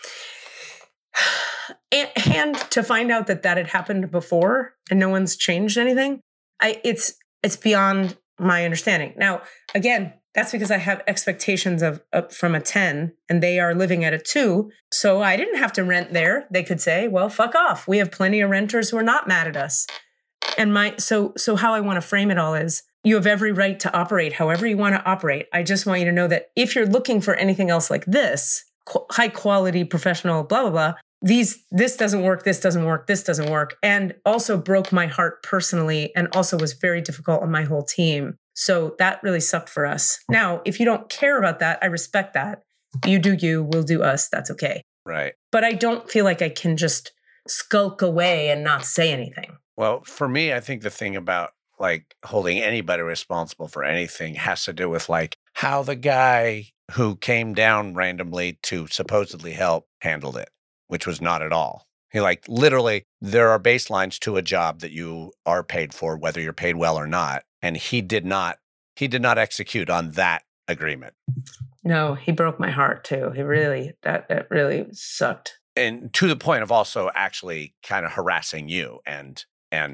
And to find out that had happened before and no one's changed anything, it's beyond my understanding. Now, again, that's because I have expectations of from a 10 and they are living at a 2. So I didn't have to rent there. They could say, well, fuck off. We have plenty of renters who are not mad at us. And so how I want to frame it all is, you have every right to operate however you want to operate. I just want you to know that if you're looking for anything else like this, high quality, professional, blah, blah, blah, this doesn't work, this doesn't work, this doesn't work. And also broke my heart personally, and also was very difficult on my whole team. So that really sucked for us. Now, if you don't care about that, I respect that. You do you, we'll do us. That's okay. Right. But I don't feel like I can just skulk away and not say anything. Well, for me, I think the thing about like holding anybody responsible for anything has to do with like how the guy who came down randomly to supposedly help handled it, which was not at all. He like literally, there are baselines to a job that you are paid for, whether you're paid well or not. And he did not execute on that agreement. No, he broke my heart too. He really, that really sucked. And to the point of also actually kind of harassing you and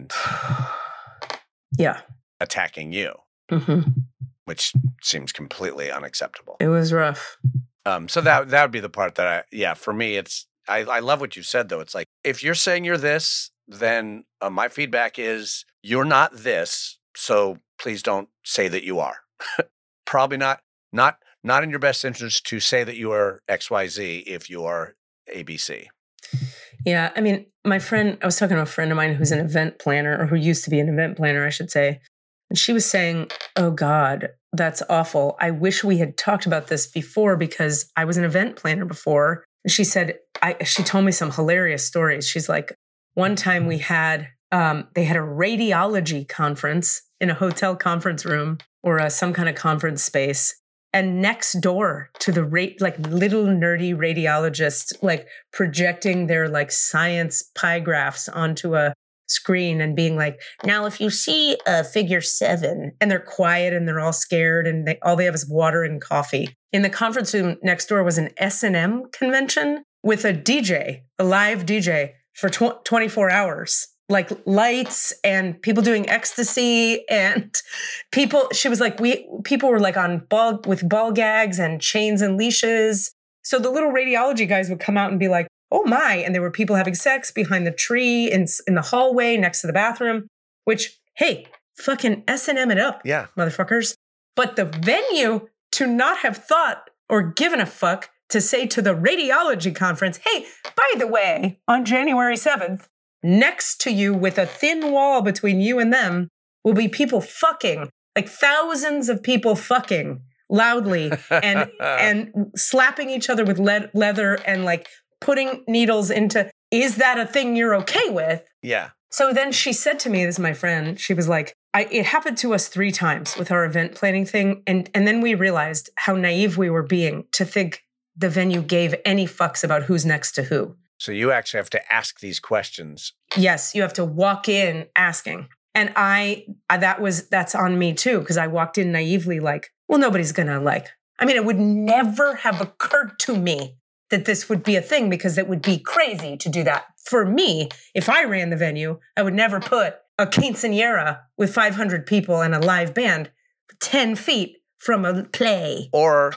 yeah, attacking you, which seems completely unacceptable. It was rough. So that would be the part that for me, I love what you said though. It's like, if you're saying you're this, then my feedback is you're not this, so please don't say that you are. Probably not in your best interest to say that you are XYZ if you are ABC. Yeah. I mean, I was talking to a friend of mine who's an event planner, or who used to be an event planner, I should say. And she was saying, oh God, that's awful. I wish we had talked about this before, because I was an event planner before. And she said, she told me some hilarious stories. She's like, one time they had a radiology conference in a hotel conference room, or some kind of conference space. And next door to the little nerdy radiologists, like projecting their like science pie graphs onto a screen and being like, now if you see a figure 7, and they're quiet and they're all scared and all they have is water and coffee. In the conference room next door was an S&M convention with a live DJ for 24 hours. Like lights and people doing ecstasy and people, she was like, people were like with ball gags and chains and leashes. So the little radiology guys would come out and be like, oh my. And there were people having sex behind the tree in the hallway next to the bathroom, which, hey, fucking S&M it up, yeah, motherfuckers. But the venue to not have thought or given a fuck to say to the radiology conference, hey, by the way, on January 7th, next to you with a thin wall between you and them will be people fucking, like thousands of people fucking loudly and slapping each other with leather and like putting needles into, is that a thing you're okay with? Yeah. So then she said to me, this is my friend, she was like, it happened to us 3 times with our event planning thing. And then we realized how naive we were being to think the venue gave any fucks about who's next to who. So you actually have to ask these questions. Yes, you have to walk in asking. And that's on me too, because I walked in naively like, well, nobody's going to it would never have occurred to me that this would be a thing, because it would be crazy to do that. For me, if I ran the venue, I would never put a quinceañera with 500 people and a live band 10 feet from a play. Or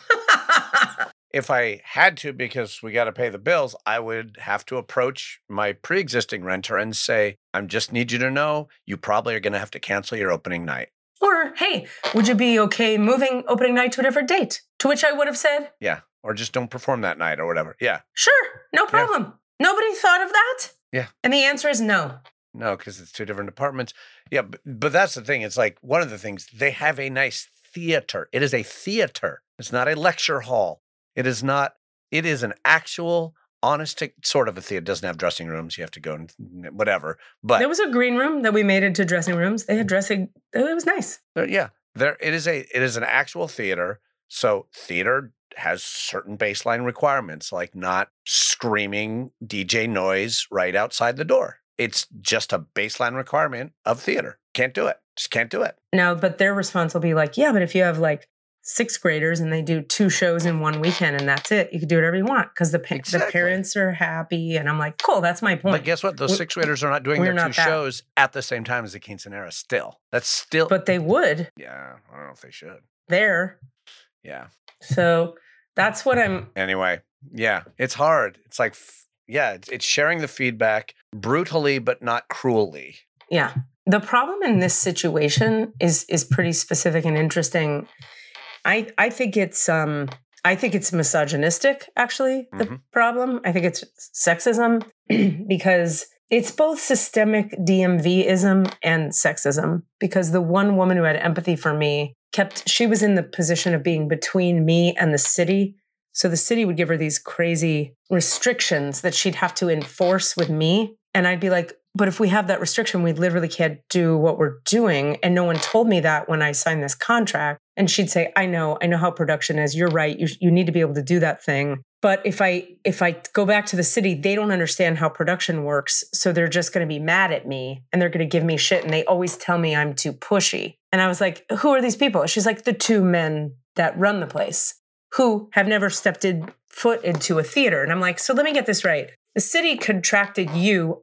if I had to, because we got to pay the bills, I would have to approach my pre-existing renter and say, I just need you to know you probably are going to have to cancel your opening night. Or, hey, would you be okay moving opening night to a different date? To which I would have said, yeah. Or just don't perform that night or whatever. Yeah. Sure. No problem. Yeah. Nobody thought of that? Yeah. And the answer is no. No, because it's 2 different departments. Yeah. But that's the thing. It's like one of the things, they have a nice theater. It is a theater. It's not a lecture hall. It is an actual, honest sort of a theater. It doesn't have dressing rooms. You have to go and whatever. But there was a green room that we made into dressing rooms. They had dressing. It was nice. Yeah. It is an actual theater. So theater has certain baseline requirements, like not screaming DJ noise right outside the door. It's just a baseline requirement of theater. Can't do it. Just can't do it. No, but their response will be like, yeah, but if you have like 6th graders and they do 2 shows in one weekend and that's it, you can do whatever you want because the parents are happy. And I'm like, cool, that's my point. But guess what? Those 6th graders are not doing their 2 shows at the same time as the quinceañera still. That's still. But they would. Yeah, I don't know if they should. There. Yeah. So that's what Anyway, yeah, it's hard. It's like, it's sharing the feedback brutally, but not cruelly. Yeah. The problem in this situation is pretty specific and interesting. I think it's misogynistic, actually, the problem. I think it's sexism because it's both systemic DMV-ism and sexism, because the one woman who had empathy for me she was in the position of being between me and the city. So the city would give her these crazy restrictions that she'd have to enforce with me. And I'd be like, but if we have that restriction, we literally can't do what we're doing. And no one told me that when I signed this contract. And she'd say, I know how production is. You're right. You need to be able to do that thing. But if I go back to the city, they don't understand how production works. So they're just going to be mad at me and they're going to give me shit. And they always tell me I'm too pushy. And I was like, who are these people? She's like, the 2 men that run the place who have never stepped foot into a theater. And I'm like, so let me get this right. The city contracted you,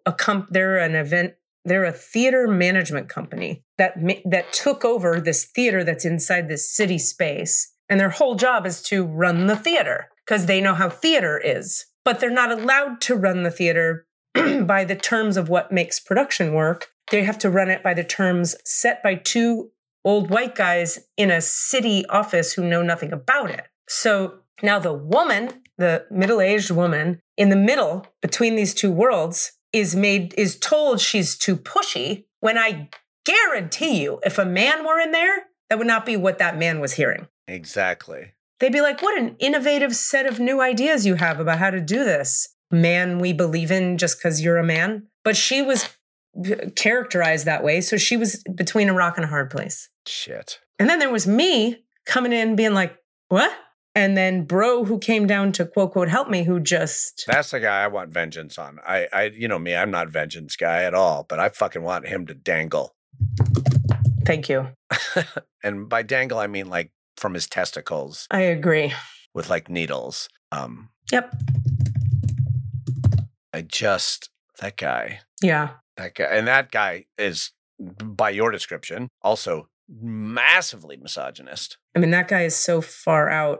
they're a theater management company that took over this theater that's inside this city space. And their whole job is to run the theater because they know how theater is. But they're not allowed to run the theater by the terms of what makes production work. They have to run it by the terms set by two old white guys in a city office who know nothing about it. So now the woman, the middle-aged woman in the middle between these two worlds is told she's too pushy, when I guarantee you, if a man were in there, that would not be what that man was hearing. Exactly. They'd be like, what an innovative set of new ideas you have about how to do this. Man we believe in just because you're a man. But she was characterized that way. So she was between a rock and a hard place. Shit. And then there was me coming in being like, what? And then bro who came down to quote, quote, help me, who just... That's the guy I want vengeance on. I you know me, I'm not a vengeance guy at all, but I fucking want him to dangle. Thank you. And by dangle, I mean like from his testicles. I agree. With like needles. Yep. That guy. Yeah. That guy. And that guy is, by your description, also massively misogynist. I mean, that guy is so far out.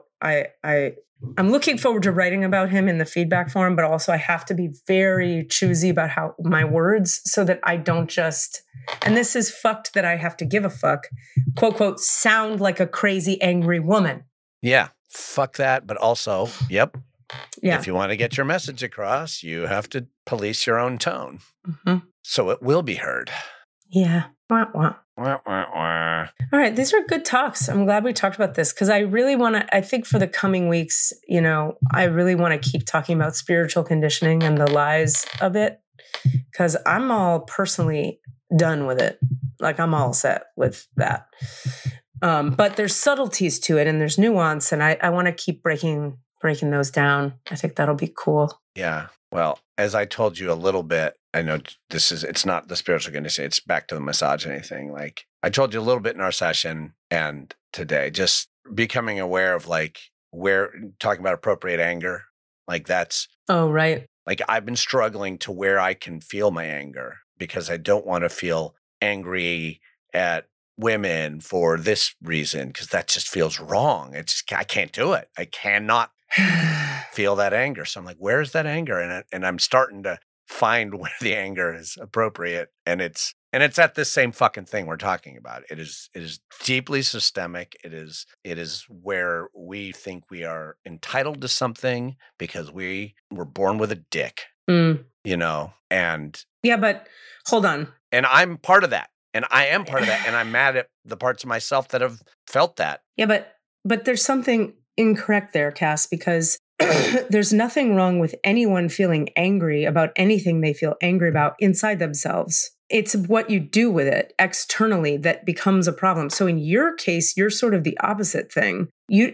I'm looking forward to writing about him in the feedback form, but also I have to be very choosy about how my words so that I don't just, and this is fucked that I have to give a fuck, quote, quote, sound like a crazy, angry woman. Yeah. Fuck that. But also, yep. Yeah. If you want to get your message across, you have to police your own tone. Mm-hmm. So it will be heard. Yeah. Wah, wah. Wah, wah, wah. All right. These are good talks. I'm glad we talked about this because I really want to, I think for the coming weeks, you know, I really want to keep talking about spiritual conditioning and the lies of it because I'm all personally done with it. Like I'm all set with that. But there's subtleties to it and there's nuance and I want to keep breaking those down. I think that'll be cool. Yeah. Well, as I told you a little bit, I know it's not the spiritual conditioning, it's back to the misogyny thing. Like I told you a little bit in our session and today, just becoming aware of like talking about appropriate anger, like that's. Oh, right. Like I've been struggling to where I can feel my anger because I don't want to feel angry at women for this reason because that just feels wrong. I can't do it. I cannot feel that anger. So I'm like, where's that anger? And I'm starting to find where the anger is appropriate. And it's at this same fucking thing we're talking about. It is deeply systemic. It is where we think we are entitled to something because we were born with a dick, you know, and. Yeah, but hold on. And I'm part of that. And I am part of that. And I'm mad at the parts of myself that have felt that. Yeah, but there's something incorrect there, Cass, because there's nothing wrong with anyone feeling angry about anything they feel angry about inside themselves. It's what you do with it externally that becomes a problem. So in your case, you're sort of the opposite thing.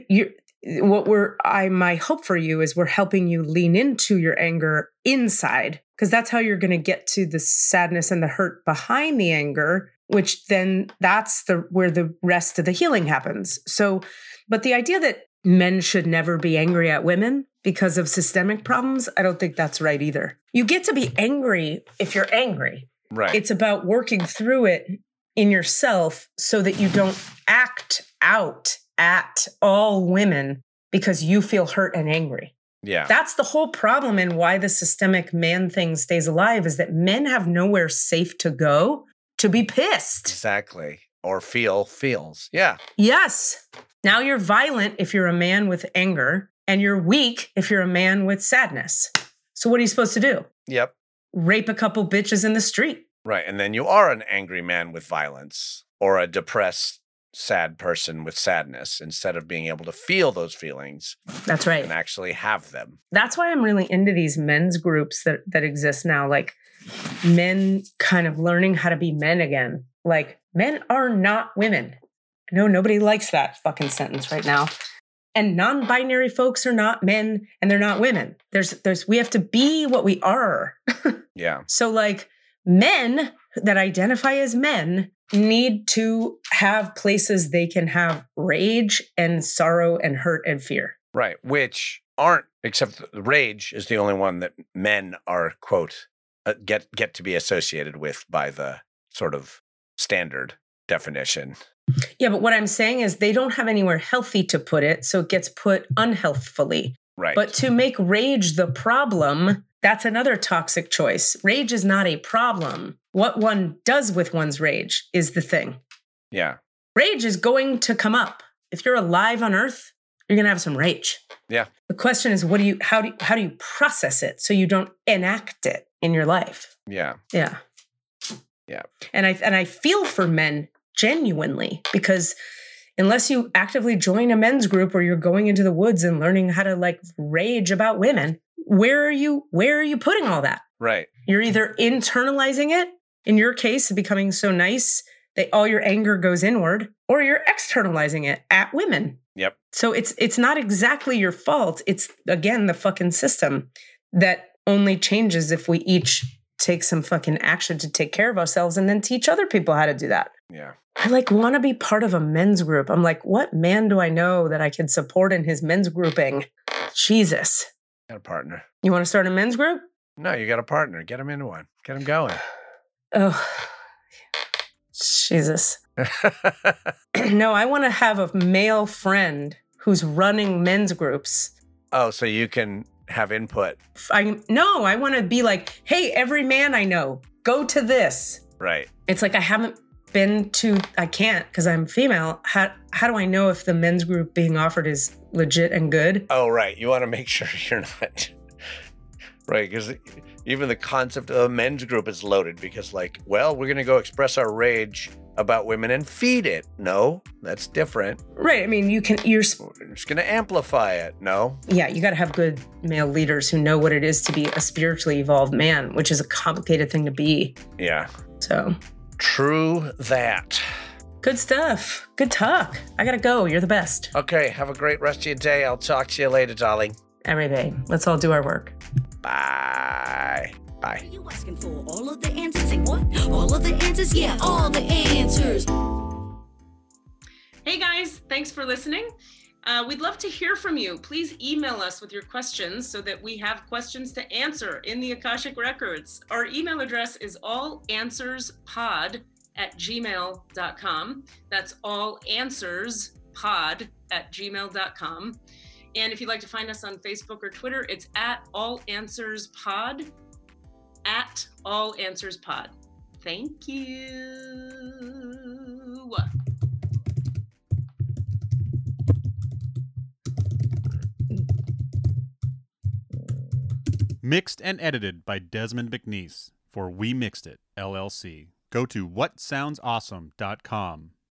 My hope for you is we're helping you lean into your anger inside, because that's how you're going to get to the sadness and the hurt behind the anger, which then that's where the rest of the healing happens. So, but the idea that men should never be angry at women because of systemic problems, I don't think that's right either. You get to be angry if you're angry. Right. It's about working through it in yourself so that you don't act out at all women because you feel hurt and angry. Yeah. That's the whole problem and why the systemic man thing stays alive is that men have nowhere safe to go to be pissed. Exactly. Or feels. Yeah. Yes. Now you're violent if you're a man with anger and you're weak if you're a man with sadness. So what are you supposed to do? Yep. Rape a couple bitches in the street. Right. And then you are an angry man with violence or a depressed, sad person with sadness instead of being able to feel those feelings. That's right. And actually have them. That's why I'm really into these men's groups that exist now. Like men kind of learning how to be men again. Like men are not women. No, nobody likes that fucking sentence right now. And non-binary folks are not men and they're not women. We have to be what we are. Yeah. So like men that identify as men need to have places they can have rage and sorrow and hurt and fear. Right. Which aren't, except rage is the only one that men are, quote, get to be associated with by the sort of standard definition. Yeah, but what I'm saying is they don't have anywhere healthy to put it, so it gets put unhealthfully. Right. But to make rage the problem, That's another toxic choice. Rage is not a problem. What one does with one's rage is the thing. Yeah. Rage is going to come up. If you're alive on Earth, you're going to have some rage. Yeah. The question is, how do you process it so you don't enact it in your life? Yeah. Yeah. Yeah. And I feel for men genuinely, because unless you actively join a men's group or you're going into the woods and learning how to like rage about women, where are you putting all that? Right. You're either internalizing it, in your case, becoming so nice that all your anger goes inward, or you're externalizing it at women. Yep. So it's not exactly your fault. It's, again, the fucking system that only changes if we each take some fucking action to take care of ourselves and then teach other people how to do that. Yeah. I like want to be part of a men's group. I'm like, what man do I know that I can support in his men's grouping? Jesus. Got a partner. You want to start a men's group? No, you got a partner. Get him into one. Get him going. Oh, Jesus. No, I want to have a male friend who's running men's groups. Oh, so you can have input. I want to be like, hey, every man I know, go to this. Right. It's like I haven't been to, I can't because I'm female. How do I know if the men's group being offered is legit and good? Oh, right. You want to make sure you're not. Right, because even the concept of a men's group is loaded because, like, well, we're going to go express our rage about women and feed it. No, that's different. Right. I mean, you're just going to amplify it. No. Yeah, you got to have good male leaders who know what it is to be a spiritually evolved man, which is a complicated thing to be. Yeah. So. True that. Good stuff. Good talk. I got to go. You're the best. Okay. Have a great rest of your day. I'll talk to you later, darling. Every day. Let's all do our work. Bye. Bye. Are you asking for all of the answers? Say what? All of the answers? Yeah, all the answers. Hey guys, thanks for listening. We'd love to hear from you. Please email us with your questions so that we have questions to answer in the Akashic Records. Our email address is allanswerspod@gmail.com. That's allanswerspod@gmail.com. And if you'd like to find us on Facebook or Twitter, it's @allanswerspod. @allanswerspod. Thank you. Mixed and edited by Desmond McNeese for We Mixed It, LLC. Go to whatsoundsawesome.com.